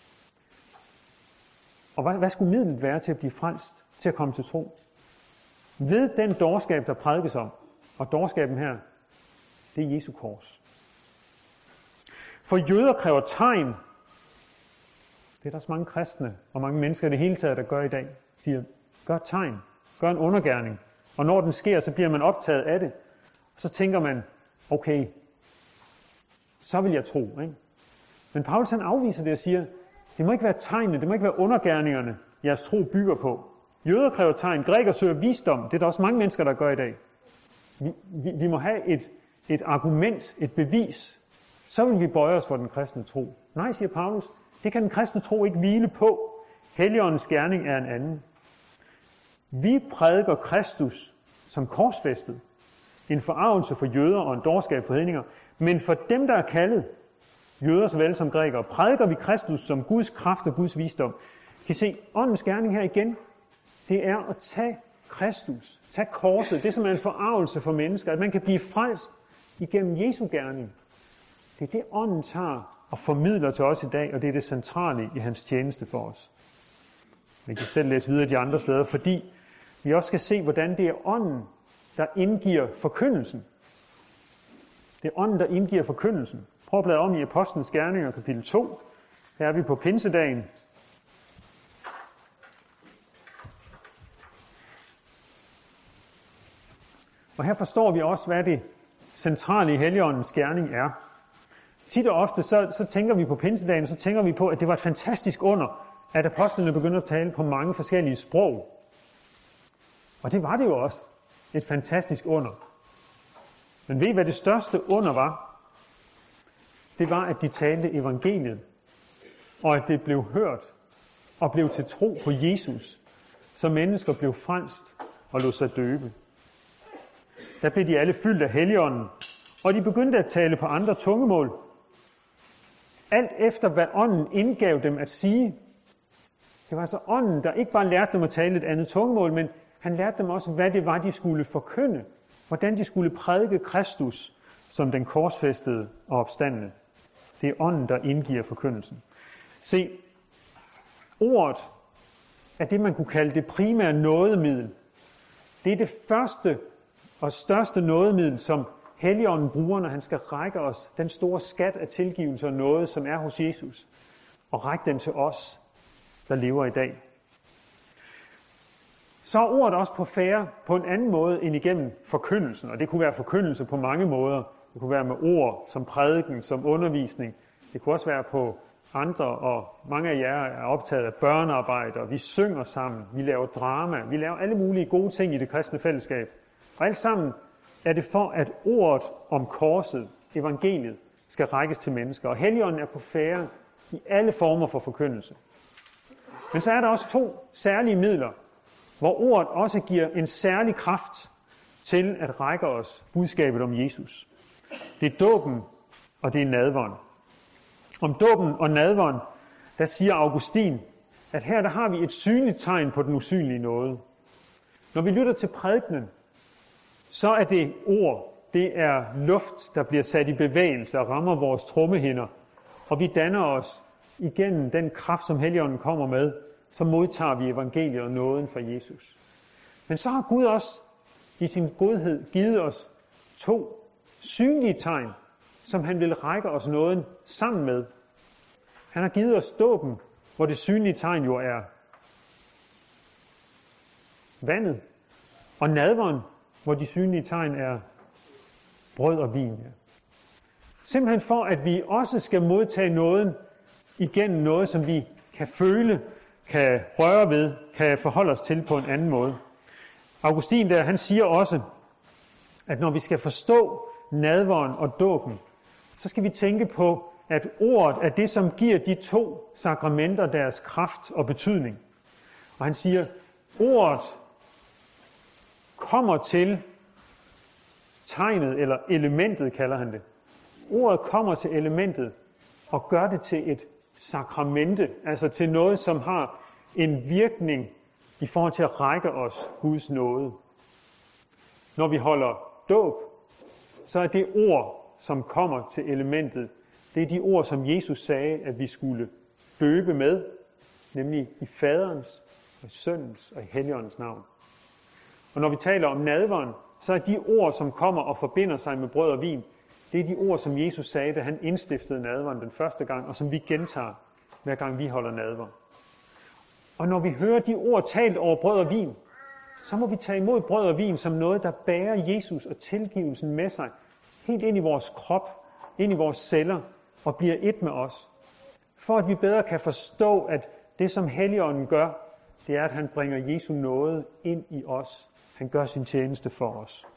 [SPEAKER 1] Og hvad, hvad skulle midlet være til at blive frelst, til at komme til tro? Ved den dårskab, der prædikes om, og dårskaben her, det er Jesu kors. For jøder kræver tegn. Det er der så mange kristne og mange mennesker i det hele taget, der gør i dag. Siger, gør tegn, gør en undergerning. Og når den sker, så bliver man optaget af det. Og så tænker man, okay, så vil jeg tro. Ikke? Men Paulus han afviser det og siger, det må ikke være tegnene, det må ikke være undergerningerne, jeres tro bygger på. Jøder kræver tegn, grækere søger visdom. Det er der også mange mennesker, der gør i dag. Vi, vi, vi må have et, et argument, et bevis. Så vil vi bøje os for den kristne tro. Nej, siger Paulus, det kan den kristne tro ikke hvile på. Helligåndens gerning er en anden. Vi prædiker Kristus som korsfæstet. En forarvelse for jøder og en dårskab for hedninger. Men for dem, der er kaldet, jøder såvel som grækere, prædiker vi Kristus som Guds kraft og Guds visdom. Kan I se, åndens gerning her igen, det er at tage Kristus, tage korset, det som er en forarvelse for mennesker, at man kan blive frelst igennem Jesu gerning. Det er det, ånden tager og formidler til os i dag, og det er det centrale i hans tjeneste for os. Vi kan selv læse videre de andre steder, fordi vi også skal se, hvordan det er ånden, der indgiver forkyndelsen. Det er ånden, der indgiver forkyndelsen. Prøv at bladre om i Apostlenes Gerninger, kapitel to. Her er vi på pinsedagen. Og her forstår vi også, hvad det centrale i Helligåndens gerning er. Tit og ofte så, så tænker vi på pinsedagen, så tænker vi på, at det var et fantastisk under, at apostlene begyndte at tale på mange forskellige sprog. Og det var det jo også. Et fantastisk under. Men ved I, hvad det største under var? Det var, at de talte evangeliet, og at det blev hørt og blev til tro på Jesus, så mennesker blev frelst og lod sig døbe. Der blev de alle fyldt af Helligånden, og de begyndte at tale på andre tungemål. Alt efter, hvad ånden indgav dem at sige. Det var altså ånden, der ikke bare lærte dem at tale et andet tungemål, men han lærte dem også, hvad det var, de skulle forkynde. Hvordan de skulle prædike Kristus som den korsfæstede og opstandne. Det er ånden, der indgiver forkyndelsen. Se, ordet er det, man kunne kalde det primære nådemiddel. Det er det første og største nådemiddel, som Helligånden bruger, når han skal række os den store skat af tilgivelse og nåde, som er hos Jesus, og række den til os, der lever i dag. Så er ordet også på færre på en anden måde end igennem forkyndelsen, og det kunne være forkyndelse på mange måder. Det kunne være med ord, som prædiken, som undervisning. Det kunne også være på andre, og mange af jer er optaget af børnearbejde, og vi synger sammen, vi laver drama, vi laver alle mulige gode ting i det kristne fællesskab. Og alt sammen er det for, at ordet om korset, evangeliet, skal rækkes til mennesker. Og Helligånden er på færre i alle former for forkyndelse. Men så er der også to særlige midler, hvor ordet også giver en særlig kraft til at række os budskabet om Jesus. Det er dåben, og det er nadveren. Om dåben og nadveren, der siger Augustin, at her der har vi et synligt tegn på den usynlige nåde. Når vi lytter til prædikenen, så er det ord, det er luft, der bliver sat i bevægelse og rammer vores trommehinder, og vi danner os igennem den kraft, som Helligånden kommer med, så modtager vi evangeliet og nåden fra Jesus. Men så har Gud også i sin godhed givet os to synlige tegn, som han vil række os nåden sammen med. Han har givet os dåben, hvor det synlige tegn jo er vandet, og nadveren, hvor de synlige tegn er brød og vin. Ja. Simpelthen for, at vi også skal modtage nåden igennem noget, som vi kan føle, kan røre ved, kan forholde os til på en anden måde. Augustin der, han siger også, at når vi skal forstå nadveren og dåben, så skal vi tænke på, at ordet er det, som giver de to sakramenter deres kraft og betydning. Og han siger, ordet kommer til tegnet, eller elementet kalder han det. Ordet kommer til elementet og gør det til et sakramente, altså til noget, som har en virkning i forhold til at række os Guds nåde. Når vi holder dåb, så er det ord, som kommer til elementet, det er de ord, som Jesus sagde, at vi skulle døbe med, nemlig i faderens, og i søndens og i Helligåndens navn. Og når vi taler om nadveren, så er de ord, som kommer og forbinder sig med brød og vin, det er de ord, som Jesus sagde, da han indstiftede nadveren den første gang, og som vi gentager, hver gang vi holder nadver. Og når vi hører de ord talt over brød og vin, så må vi tage imod brød og vin som noget, der bærer Jesus og tilgivelsen med sig, helt ind i vores krop, ind i vores celler, og bliver et med os. For at vi bedre kan forstå, at det, som Helligånden gør, det er, at han bringer Jesu nåde ind i os. Han gør sin tjeneste for os.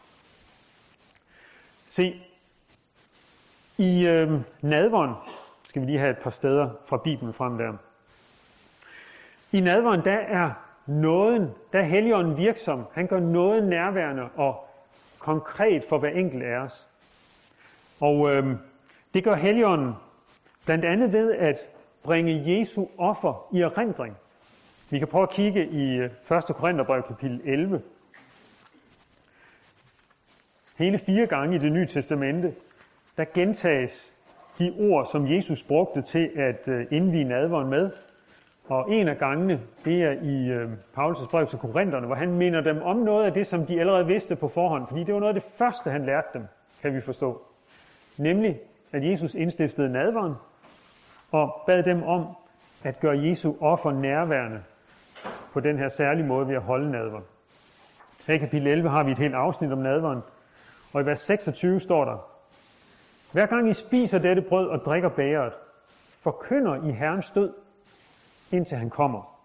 [SPEAKER 1] Se, i øh, nadveren, skal vi lige have et par steder fra Bibelen frem der. I nadveren, der er nåden, der er Helligånden virksom. Han gør noget nærværende og konkret for hver enkelt af os. Og øh, det gør Helligånden blandt andet ved at bringe Jesu offer i erindring. Vi kan prøve at kigge i første Korintherbrev kapitel elleve. Hele fire gange i Det Nye Testamente, der gentages de ord, som Jesus brugte til at indvie nadveren med. Og en af gangene, det er i Paulus' brev til Korintherne, hvor han minder dem om noget af det, som de allerede vidste på forhånd. Fordi det var noget af det første, han lærte dem, kan vi forstå. Nemlig, at Jesus indstiftede nadveren og bad dem om at gøre Jesu offer nærværende på den her særlige måde ved at holde nadveren. Her i kapitel elleve har vi et helt afsnit om nadveren, og i vers seksogtyve står der: Hver gang I spiser dette brød og drikker bægeret, forkynder I Herrens død, indtil han kommer.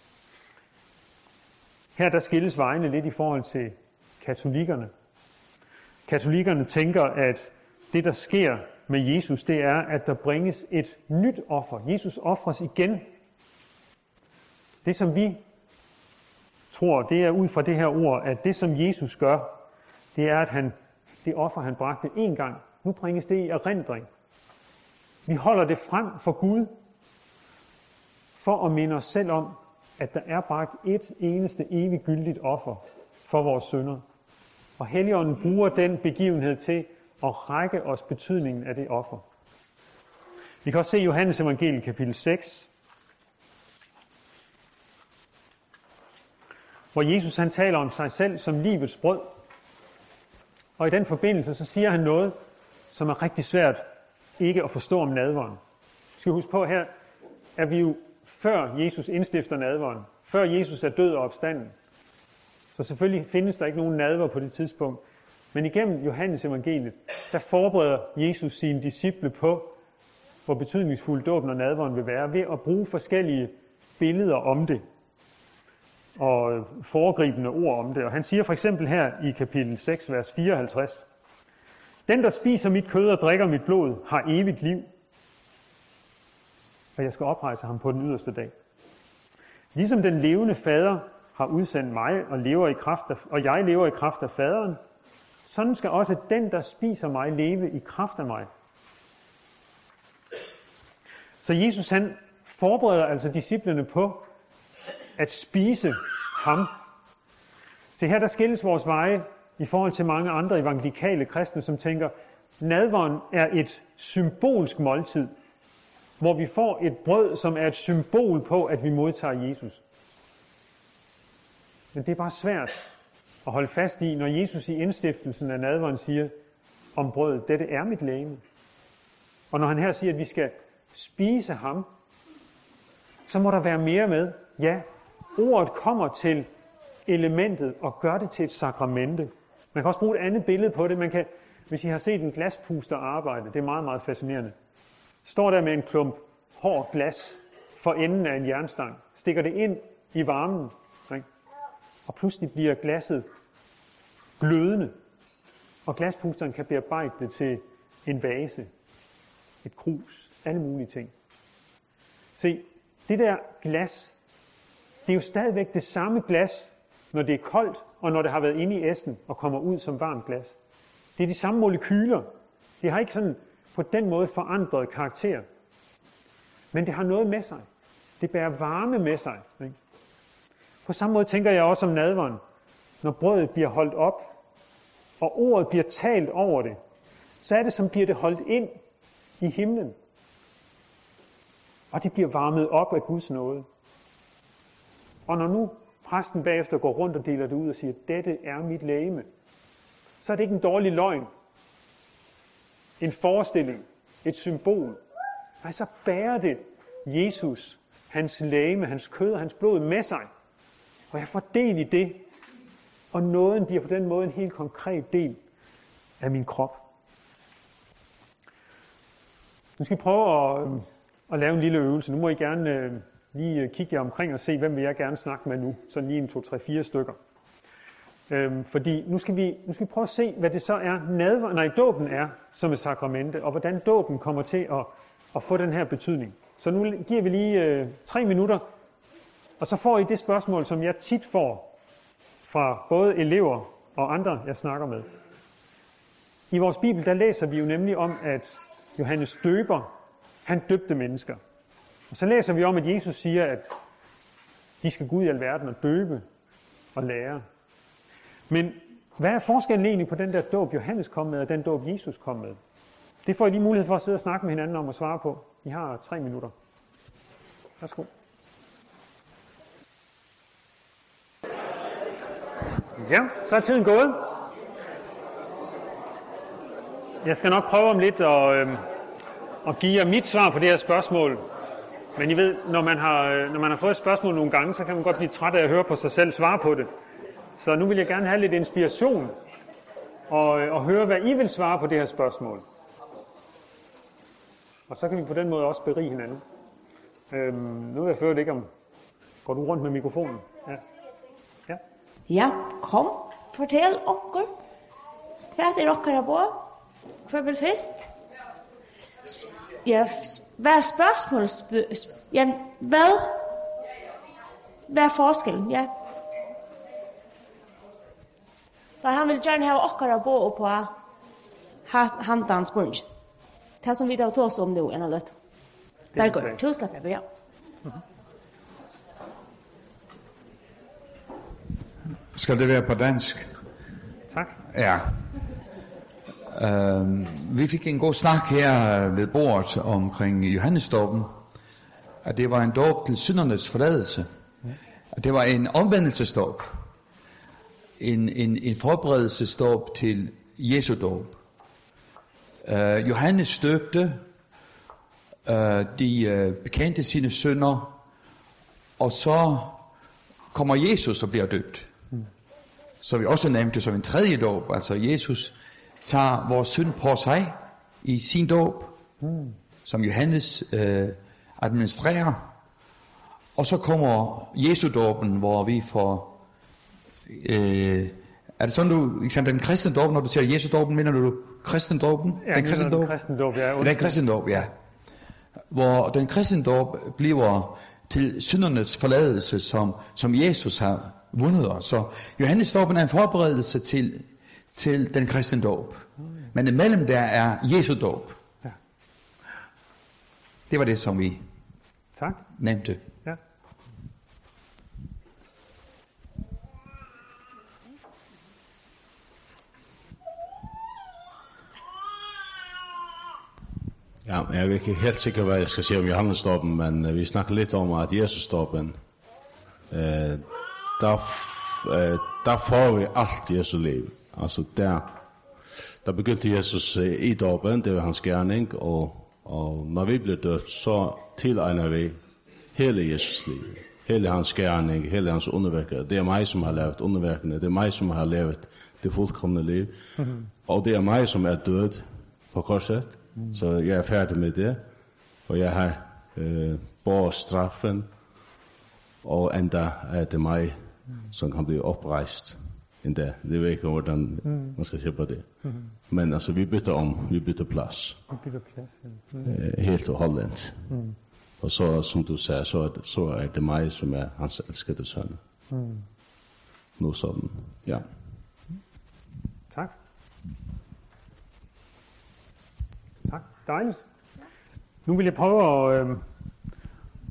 [SPEAKER 1] Her der skilles vejene lidt i forhold til katolikkerne. Katolikkerne tænker, at det, der sker med Jesus, det er, at der bringes et nyt offer. Jesus ofres igen. Det, som vi tror, det er ud fra det her ord, at det, som Jesus gør, det er, at han, det offer, han bragte en gang, nu bringes det i erindring. Vi holder det frem for Gud, for at minde os selv om, at der er bragt et eneste eviggyldigt offer for vores synder. Og Helligånden bruger den begivenhed til at række os betydningen af det offer. Vi kan også se Johannes evangeliet kapitel seks, hvor Jesus han taler om sig selv som livets brød. Og i den forbindelse så siger han noget, som er rigtig svært ikke at forstå om nadveren. Vi skal huske på, her er vi jo før Jesus indstifter nadveren, før Jesus er død og opstanden. Så selvfølgelig findes der ikke nogen nadver på det tidspunkt. Men igennem Johannes evangeliet, der forbereder Jesus sine disciple på, hvor betydningsfuld dåben og nadveren vil være, ved at bruge forskellige billeder om det, og foregribende ord om det. Og han siger for eksempel her i kapitel seks, vers fireoghalvtreds: Den, der spiser mit kød og drikker mit blod, har evigt liv, og jeg skal oprejse ham på den yderste dag. Ligesom den levende fader har udsendt mig, og, lever i kraft af, og jeg lever i kraft af faderen, sådan skal også den, der spiser mig, leve i kraft af mig. Så Jesus han forbereder altså disciplene på at spise ham. Så her der skilles vores veje i forhold til mange andre evangelikale kristne, som tænker, nadveren er et symbolsk måltid, hvor vi får et brød, som er et symbol på, at vi modtager Jesus. Men det er bare svært at holde fast i, når Jesus i indstiftelsen af nadveren siger om brødet, dette er mit legeme. Og når han her siger, at vi skal spise ham, så må der være mere med. Ja, ordet kommer til elementet og gør det til et sakramente. Man kan også bruge et andet billede på det. Man kan, hvis I har set en glaspuster arbejde, det er meget, meget fascinerende. Står der med en klump hård glas for enden af en jernstang, stikker det ind i varmen, ikke? Og pludselig bliver glasset glødende, og glaspusteren kan bearbejde det til en vase, et krus, alle mulige ting. Se, det der glas, det er jo stadigvæk det samme glas, når det er koldt, og når det har været inde i essen og kommer ud som varmt glas. Det er de samme molekyler. Det har ikke sådan på den måde forandret karakter. Men det har noget med sig. Det bærer varme med sig. Ikke? På samme måde tænker jeg også om nadveren. Når brødet bliver holdt op, og ordet bliver talt over det, så er det som bliver det holdt ind i himlen. Og det bliver varmet op af Guds nåde. Og når nu præsten bagefter går rundt og deler det ud og siger, dette er mit legeme, så er det ikke en dårlig løgn. En forestilling. Et symbol. Nej, så bærer det Jesus, hans legeme, hans kød og hans blod med sig. Og jeg får del i det. Og nåden bliver på den måde en helt konkret del af min krop. Nu skal vi prøve at, at lave en lille øvelse. Nu må I gerne øh, lige kigge jer omkring og se, hvem vil jeg gerne snakke med nu. Sådan lige en, to, tre, fire stykker. Øhm, fordi nu skal, vi, nu skal vi prøve at se, hvad det så er, nadver, nej, dåben er som et sakramente, og hvordan dåben kommer til at, at få den her betydning. Så nu giver vi lige øh, tre minutter, og så får I det spørgsmål, som jeg tit får fra både elever og andre, jeg snakker med. I vores Bibel, der læser vi jo nemlig om, at Johannes døber, han døbte mennesker. Og så læser vi om, at Jesus siger, at de skal gå ud i alverden og døbe og lære. Men hvad er forskellen egentlig på den der dåb, Johannes kom med, og den dåb, Jesus kom med? Det får I lige mulighed for at sidde og snakke med hinanden om og svare på. I har tre minutter. Værsgo. Ja, så er tiden gået. Jeg skal nok prøve om lidt at, øh, at give jer mit svar på det her spørgsmål. Men I ved, når man, har, når man har fået et spørgsmål nogle gange, så kan man godt blive træt af at høre på sig selv svare på det. Så nu vil jeg gerne have lidt inspiration og, og høre, hvad I vil svare på det her spørgsmål. Og så kan vi på den måde også berige hinanden. Øhm, nu vil jeg føre det ikke om... Går du rundt med mikrofonen? Ja. Ja,
[SPEAKER 2] ja kom. Fortæl okkur. Hvad er okkara på? Hvad vil først? Ja, hvad er spørgsmål? Sp- ja, hvad? Hvad er forskellen? Ja. Da han vil gjerne have okkara på på handan spurning. Det som vi da tås om nu en løtt. Der går det. Tusen takk, ja.
[SPEAKER 3] Skal det være på dansk?
[SPEAKER 1] Tak.
[SPEAKER 3] Ja. Uh, vi fik en god snak her ved bordet omkring Johannesdåben. At det var en dåb til syndernes forladelse. At det var en omvendelsesdåb. En, en, en forberedelsesdåb til Jesu dåb. Uh, Johannes døbte, uh, de uh, bekendte sine synder, og så kommer Jesus og bliver døbt. Mm. Så vi også nævnte som en tredje dåb, altså Jesus tager vores synd på sig i sin dåb, mm. som Johannes uh, administrerer, og så kommer Jesu dåben, hvor vi får uh, er det sådan, du, ikke sant, den kristne dåb, når du siger Jesu dåben, mener du kristendåben?
[SPEAKER 1] Ja,
[SPEAKER 3] den kristne dåb?
[SPEAKER 1] kristendåb, ja.
[SPEAKER 3] Den kristendåb, ja. Hvor den kristendåb bliver til syndernes forladelse, som, som Jesus har vundet os. Så Johannes dåben er en forberedelse til, til den kristendåb. Men imellem der er Jesu dåb.
[SPEAKER 1] Ja.
[SPEAKER 3] Det var det, som vi
[SPEAKER 1] tak.
[SPEAKER 3] nævnte.
[SPEAKER 1] Ja.
[SPEAKER 4] Ja, jeg er ikke helt sikker, hvad jeg skal sige om Johannesdåben, men vi snakker lidt om, at Jesusdåben, øh, der, øh, der får vi alt Jesu liv. Altså der, der begyndte Jesus øh, i dåben, det var hans gerning, og, og når vi bliver dødt, så tilegner vi hele Jesus liv. Hele hans gerning, hele hans underværker. Det er mig, som har lavet underværkene, det er mig, som har lavet det fuldkomne liv. Mm-hmm. Og det er mig, som er død på korset. Mm. Så jeg er færdig med det, og jeg har øh, båret straffen, og endda er det mig, mm. som kan blive oprejst endda. Det ved ikke, hvordan mm. man skal se på det. Mm. Men altså, vi bytter om, vi bytter plads.
[SPEAKER 1] Vi bytter plads, ja. Mm.
[SPEAKER 4] øh, helt og holdent. Mm. Og så, som du sagde, så er det, så er det mig, som er hans elskede søn. Mm. Nu sådan, ja.
[SPEAKER 1] Tak. Tak, dejligt. Nu vil jeg prøve at, øh,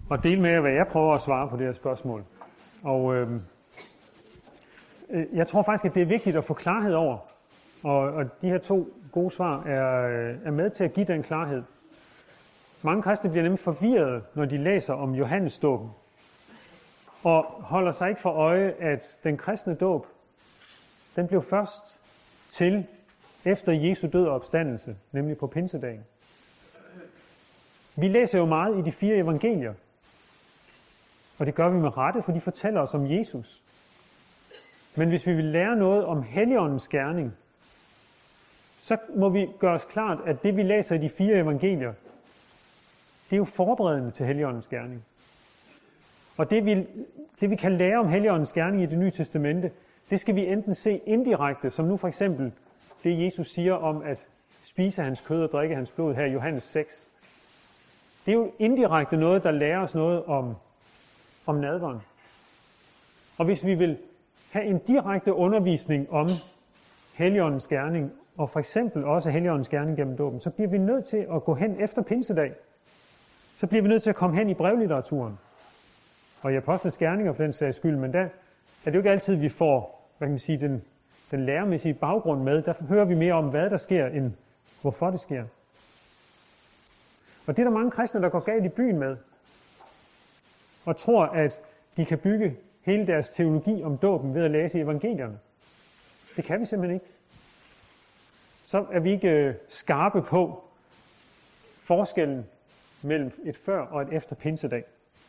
[SPEAKER 1] og dele med jer, hvad jeg prøver at svare på det her spørgsmål. Og øh, jeg tror faktisk, at det er vigtigt at få klarhed over, og, og de her to gode svar er, er med til at give den klarhed. Mange kristne bliver nemlig forvirrede, når de læser om Johannesdåben, og holder sig ikke for øje, at den kristne dåb, den blev først til efter Jesu død og opstandelse, nemlig på pinsedagen. Vi læser jo meget i de fire evangelier, og det gør vi med rette, for de fortæller os om Jesus. Men hvis vi vil lære noget om Helligåndens gerning, så må vi gøre os klart, at det vi læser i de fire evangelier, det er jo forberedende til Helligåndens gerning. Og det vi, det vi kan lære om Helligåndens gerning i Det Nye Testamente, det skal vi enten se indirekte, som nu for eksempel det Jesus siger om at spise hans kød og drikke hans blod her i Johannes seks. Det er jo indirekte noget, der lærer os noget om, om nadveren. Og hvis vi vil have en direkte undervisning om Helligåndens gerning, og for eksempel også Helligåndens gerning gennem dåben, så bliver vi nødt til at gå hen efter pinsedag. Så bliver vi nødt til at komme hen i brevlitteraturen. Og i Apostlenes gerninger for den sags skyld, men der er det jo ikke altid, vi får, hvad kan man sige, den, den læremæssige baggrund med. Der hører vi mere om, hvad der sker, end hvorfor det sker. Og det er der mange kristne, der går galt i byen med, og tror, at de kan bygge hele deres teologi om dåben ved at læse evangelierne. Det kan vi simpelthen ikke. Så er vi ikke skarpe på forskellen mellem et før og et efter pinsedag.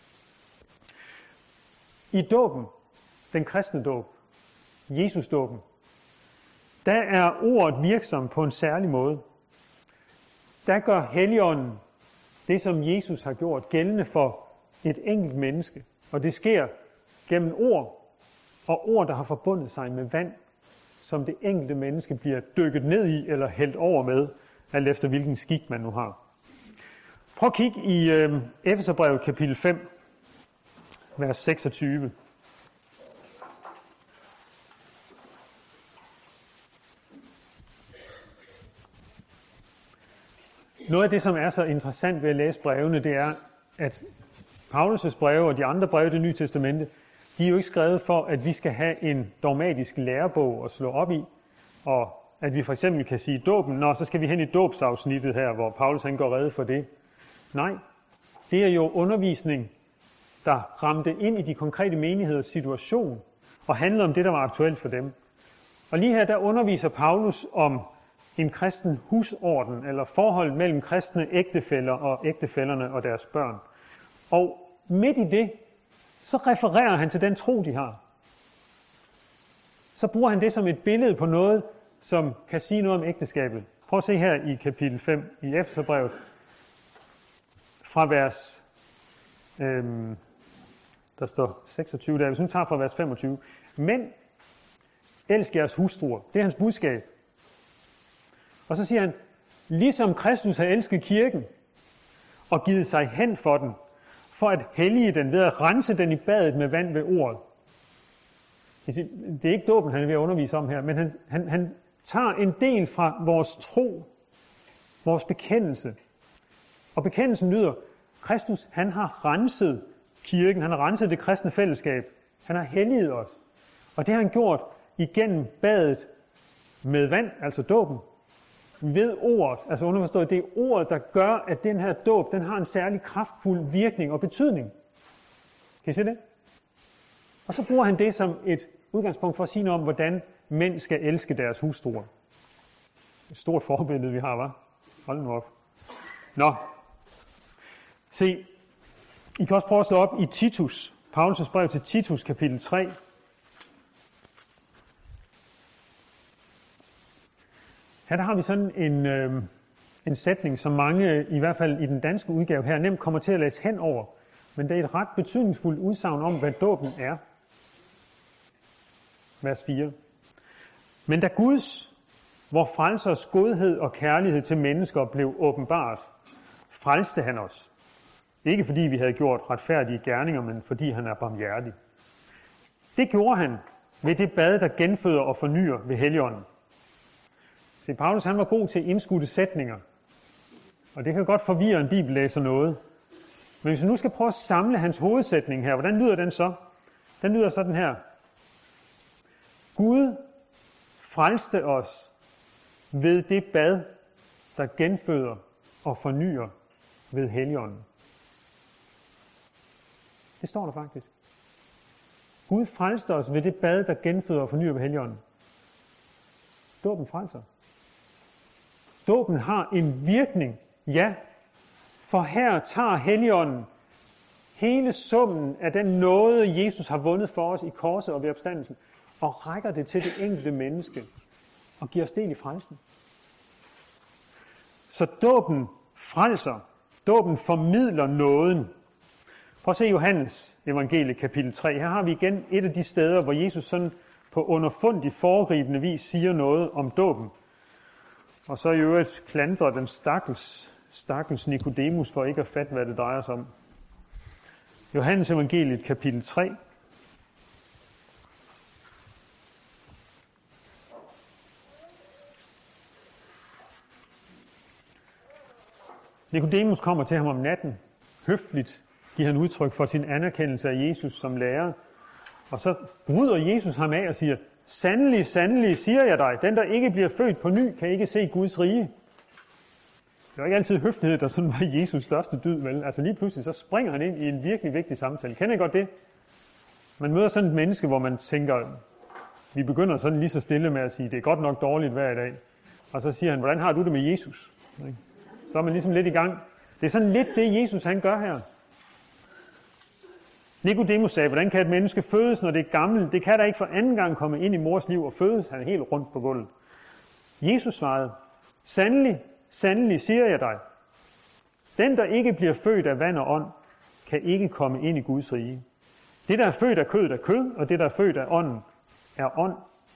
[SPEAKER 1] I dåben, den kristne dåb, Jesus-dåben, der er ordet virksom på en særlig måde. Der gør Helligånden det, som Jesus har gjort, gældende for et enkelt menneske. Og det sker gennem ord, og ord, der har forbundet sig med vand, som det enkelte menneske bliver dykket ned i eller hældt over med, alt efter hvilken skik man nu har. Prøv at kigge i øh, Efeserbrevet kapitel fem, vers seksogtyve. Noget af det, som er så interessant ved at læse brevene, det er, at Paulus' breve og de andre breve i Det Nye Testamente, de er jo ikke skrevet for, at vi skal have en dogmatisk lærebog at slå op i, og at vi for eksempel kan sige dåben, nå, så skal vi hen i dåbsafsnittet her, hvor Paulus han går rede for det. Nej, det er jo undervisning, der ramte ind i de konkrete menigheders situation, og handlede om det, der var aktuelt for dem. Og lige her, der underviser Paulus om en kristen husorden, eller forhold mellem kristne ægtefæller og ægtefællerne og deres børn. Og midt i det, så refererer han til den tro, de har. Så bruger han det som et billede på noget, som kan sige noget om ægteskabet. Prøv at se her i kapitel fem i Efeserbrevet, fra vers, øhm, der står seksogtyve der, hvis nu tager fra vers femogtyve. Men elsk jeres hustruer, det er hans budskab. Og så siger han, ligesom Kristus har elsket kirken og givet sig hen for den, for at hellige den ved at rense den i badet med vand ved ordet. Det er ikke dåben, han er ved at undervise om her, men han, han, han tager en del fra vores tro, vores bekendelse. Og bekendelsen lyder, Kristus han har renset kirken, han har renset det kristne fællesskab, han har helliget os. Og det har han gjort igennem badet med vand, altså dåben, ved ordet, altså underforstået, det er ordet, der gør, at den her dåb, den har en særlig kraftfuld virkning og betydning. Kan I se det? Og så bruger han det som et udgangspunkt for at sige noget om, hvordan mænd skal elske deres hustruer. Et stort forbillede, vi har, hva'? Hold nu op. Nå. Se, I kan også prøve at slå op i Titus, Paulus' brev til Titus, kapitel tre. Her der har vi sådan en, øh, en sætning, som mange, i hvert fald i den danske udgave her, nemt kommer til at læse hen over. Men det er et ret betydningsfuldt udsagn om, hvad dåben er. Vers fire. Men da Guds, vor frelsers godhed og kærlighed til mennesker blev åbenbart, frelste han os. Ikke fordi vi havde gjort retfærdige gerninger, men fordi han er barmhjertig. Det gjorde han ved det bad, der genføder og fornyer ved Helligånden. Se, Paulus han var god til indskudte sætninger, og det kan godt forvirre en bibellæser noget. Men hvis vi nu skal prøve at samle hans hovedsætning her, hvordan lyder den så? Den lyder sådan her. Gud frelste os ved det bad, der genføder og fornyer ved Helligånden. Det står der faktisk. Gud frelste os ved det bad, der genføder og fornyer ved Helligånden. Dåben frelser. Dåben har en virkning, ja, for her tager Helligånden hele summen af den nåde, Jesus har vundet for os i korset og ved opstandelsen, og rækker det til det enkelte menneske og giver os del i frelsen. Så dåben frelser. Dåben formidler nåden. Prøv at se Johannes evangeliet kapitel tre. Her har vi igen et af de steder, hvor Jesus sådan på underfundig foregribende vis siger noget om dåben. Og så i øvrigt klandrer den stakkels, stakkels Nikodemus for ikke at fatte, hvad det drejer sig om. Johannes evangeliet kapitel tre. Nikodemus kommer til ham om natten. Høfligt giver han udtryk for sin anerkendelse af Jesus som lærer. Og så bryder Jesus ham af og siger, sandelig, sandelig, siger jeg dig, den der ikke bliver født på ny, kan ikke se Guds rige. Det var ikke altid høflighed, der sådan var Jesus største dyd, vel? Altså lige pludselig så springer han ind i en virkelig vigtig samtale. Kender I godt det? Man møder sådan et menneske, hvor man tænker, vi begynder sådan lige så stille med at sige, det er godt nok dårligt hver dag. Og så siger han, hvordan har du det med Jesus? Så er man ligesom lidt i gang. Det er sådan lidt det, Jesus han gør her. Nikodemus sagde, hvordan kan et menneske fødes, når det er gammelt? Det kan da ikke for anden gang komme ind i mors liv og fødes. Han er helt rundt på gulvet. Jesus svarede, sandelig, sandelig, siger jeg dig. Den, der ikke bliver født af vand og ånd, kan ikke komme ind i Guds rige. Det, der er født af kød, er kød, og det, der er født af ånden, er ånd.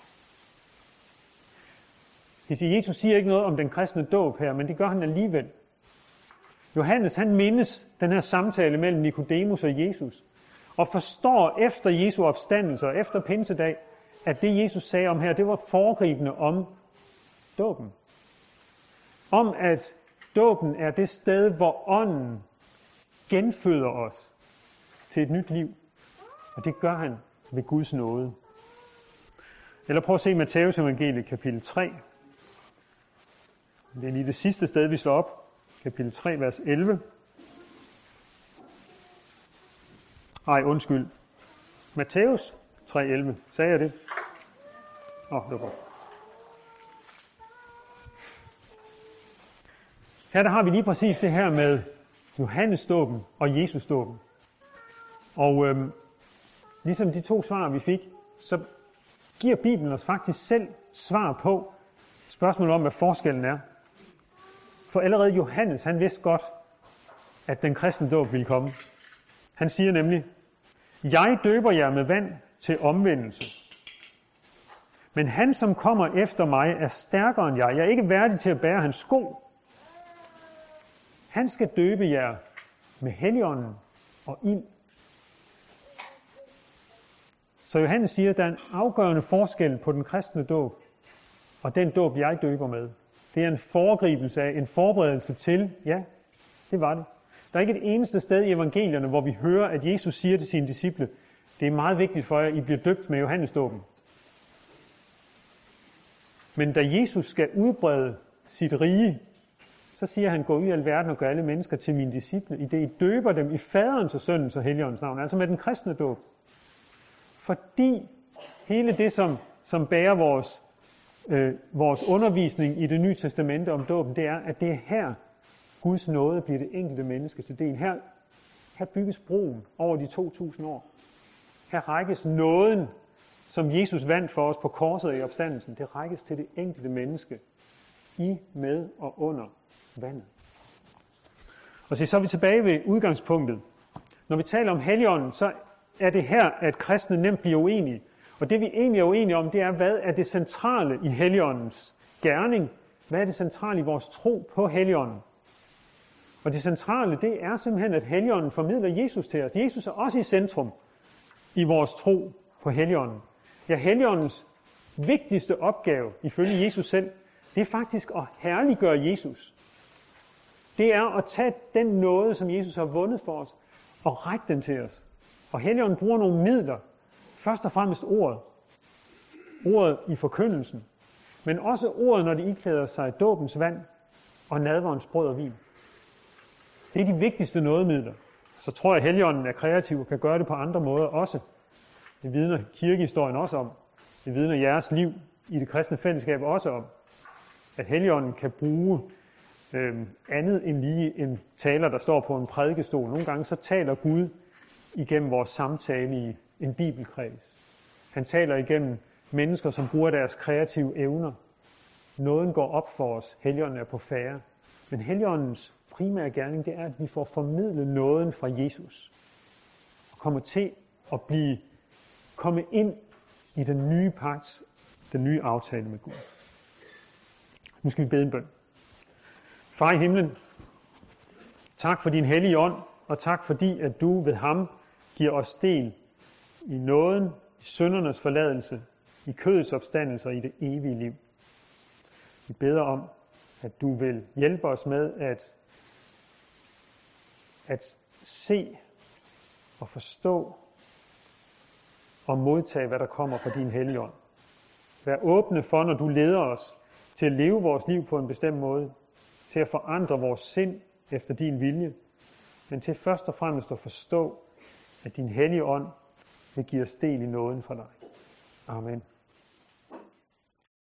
[SPEAKER 1] Det siger, Jesus siger ikke noget om den kristne dåb her, men det gør han alligevel. Johannes, han mindes den her samtale mellem Nikodemus og Jesus, og forstår efter Jesu opstandelse og efter pinsedag, at det Jesus sagde om her, det var foregribende om dåben. Om at dåben er det sted, hvor ånden genføder os til et nyt liv. Og det gør han ved Guds nåde. Eller prøv at se Matthæus evangeliet kapitel tre. Det er lige det sidste sted, vi slår op. Kapitel tre, vers elleve. Ej, undskyld. Matthæus tre, elleve. Sagde jeg det? Åh, oh, det var godt. Her der har vi lige præcis det her med Johannesdåben og Jesusdåben. Og øhm, ligesom de to svar, vi fik, så giver Bibelen os faktisk selv svar på spørgsmålet om, hvad forskellen er. For allerede Johannes, han vidste godt, at den kristne dåb ville komme. Han siger nemlig, jeg døber jer med vand til omvendelse. Men han, som kommer efter mig, er stærkere end jeg. Jeg er ikke værdig til at bære hans sko. Han skal døbe jer med Helligånden og ild. Så Johannes siger, at der er en afgørende forskel på den kristne dåb og den dåb, jeg døber med. Det er en foregribelse af, en forberedelse til, ja, det var det. Der er ikke et eneste sted i evangelierne, hvor vi hører, at Jesus siger til sine disciple, det er meget vigtigt for jer, at I bliver døbt med Johannesdåben. Men da Jesus skal udbrede sit rige, så siger han, gå ud i alverden og gør alle mennesker til mine disciple, i det I døber dem i faderens og søndens og helligåndens navn, altså med den kristne dåb. Fordi hele det, som, som bærer vores, øh, vores undervisning i det nye testamente om dåben, det er, at det er her, Guds nåde bliver det enkelte menneske til del. Her, her bygges broen over de to tusind år. Her rækkes nåden, som Jesus vandt for os på korset i opstandelsen, det rækkes til det enkelte menneske i, med og under vandet. Og så er vi tilbage ved udgangspunktet. Når vi taler om Helligånden, så er det her, at kristne nemt bliver uenige. Og det vi egentlig er uenige om, det er, hvad er det centrale i Helligåndens gerning? Hvad er det centrale i vores tro på Helligånden? Og det centrale, det er simpelthen, at Helligånden formidler Jesus til os. Jesus er også i centrum i vores tro på Helligånden. Ja, Helligåndens vigtigste opgave, ifølge Jesus selv, det er faktisk at herliggøre Jesus. Det er at tage den nåde, som Jesus har vundet for os, og række den til os. Og Helligånden bruger nogle midler. Først og fremmest ordet. Ordet i forkyndelsen. Men også ordet, når det iklæder sig dåbens vand og nadverens brød og vin. Det er de vigtigste nådemidler. Så tror jeg, at Helligånden er kreativ og kan gøre det på andre måder også. Det vidner kirkehistorien også om. Det vidner jeres liv i det kristne fællesskab også om. At Helligånden kan bruge øh, andet end lige en taler, der står på en prædikestol. Nogle gange så taler Gud igennem vores samtale i en bibelkreds. Han taler igennem mennesker, som bruger deres kreative evner. Nåden går op for os. Helligånden er på færde. Men Helligåndens primære gerning, det er, at vi får formidlet nåden fra Jesus. Og kommer til at blive, komme ind i den nye pagt, den nye aftale med Gud. Nu skal vi bede en bøn. Far i himlen, tak for din hellige ånd, og tak fordi, at du ved ham giver os del i nåden, i syndernes forladelse, i kødets opstandelse og i det evige liv. Vi beder om, at du vil hjælpe os med at, at se og forstå og modtage, hvad der kommer fra din hellige ånd. Vær åbne for, når du leder os til at leve vores liv på en bestemt måde, til at forandre vores sind efter din vilje, men til først og fremmest at forstå, at din hellige ånd vil give os del i nåden fra dig. Amen.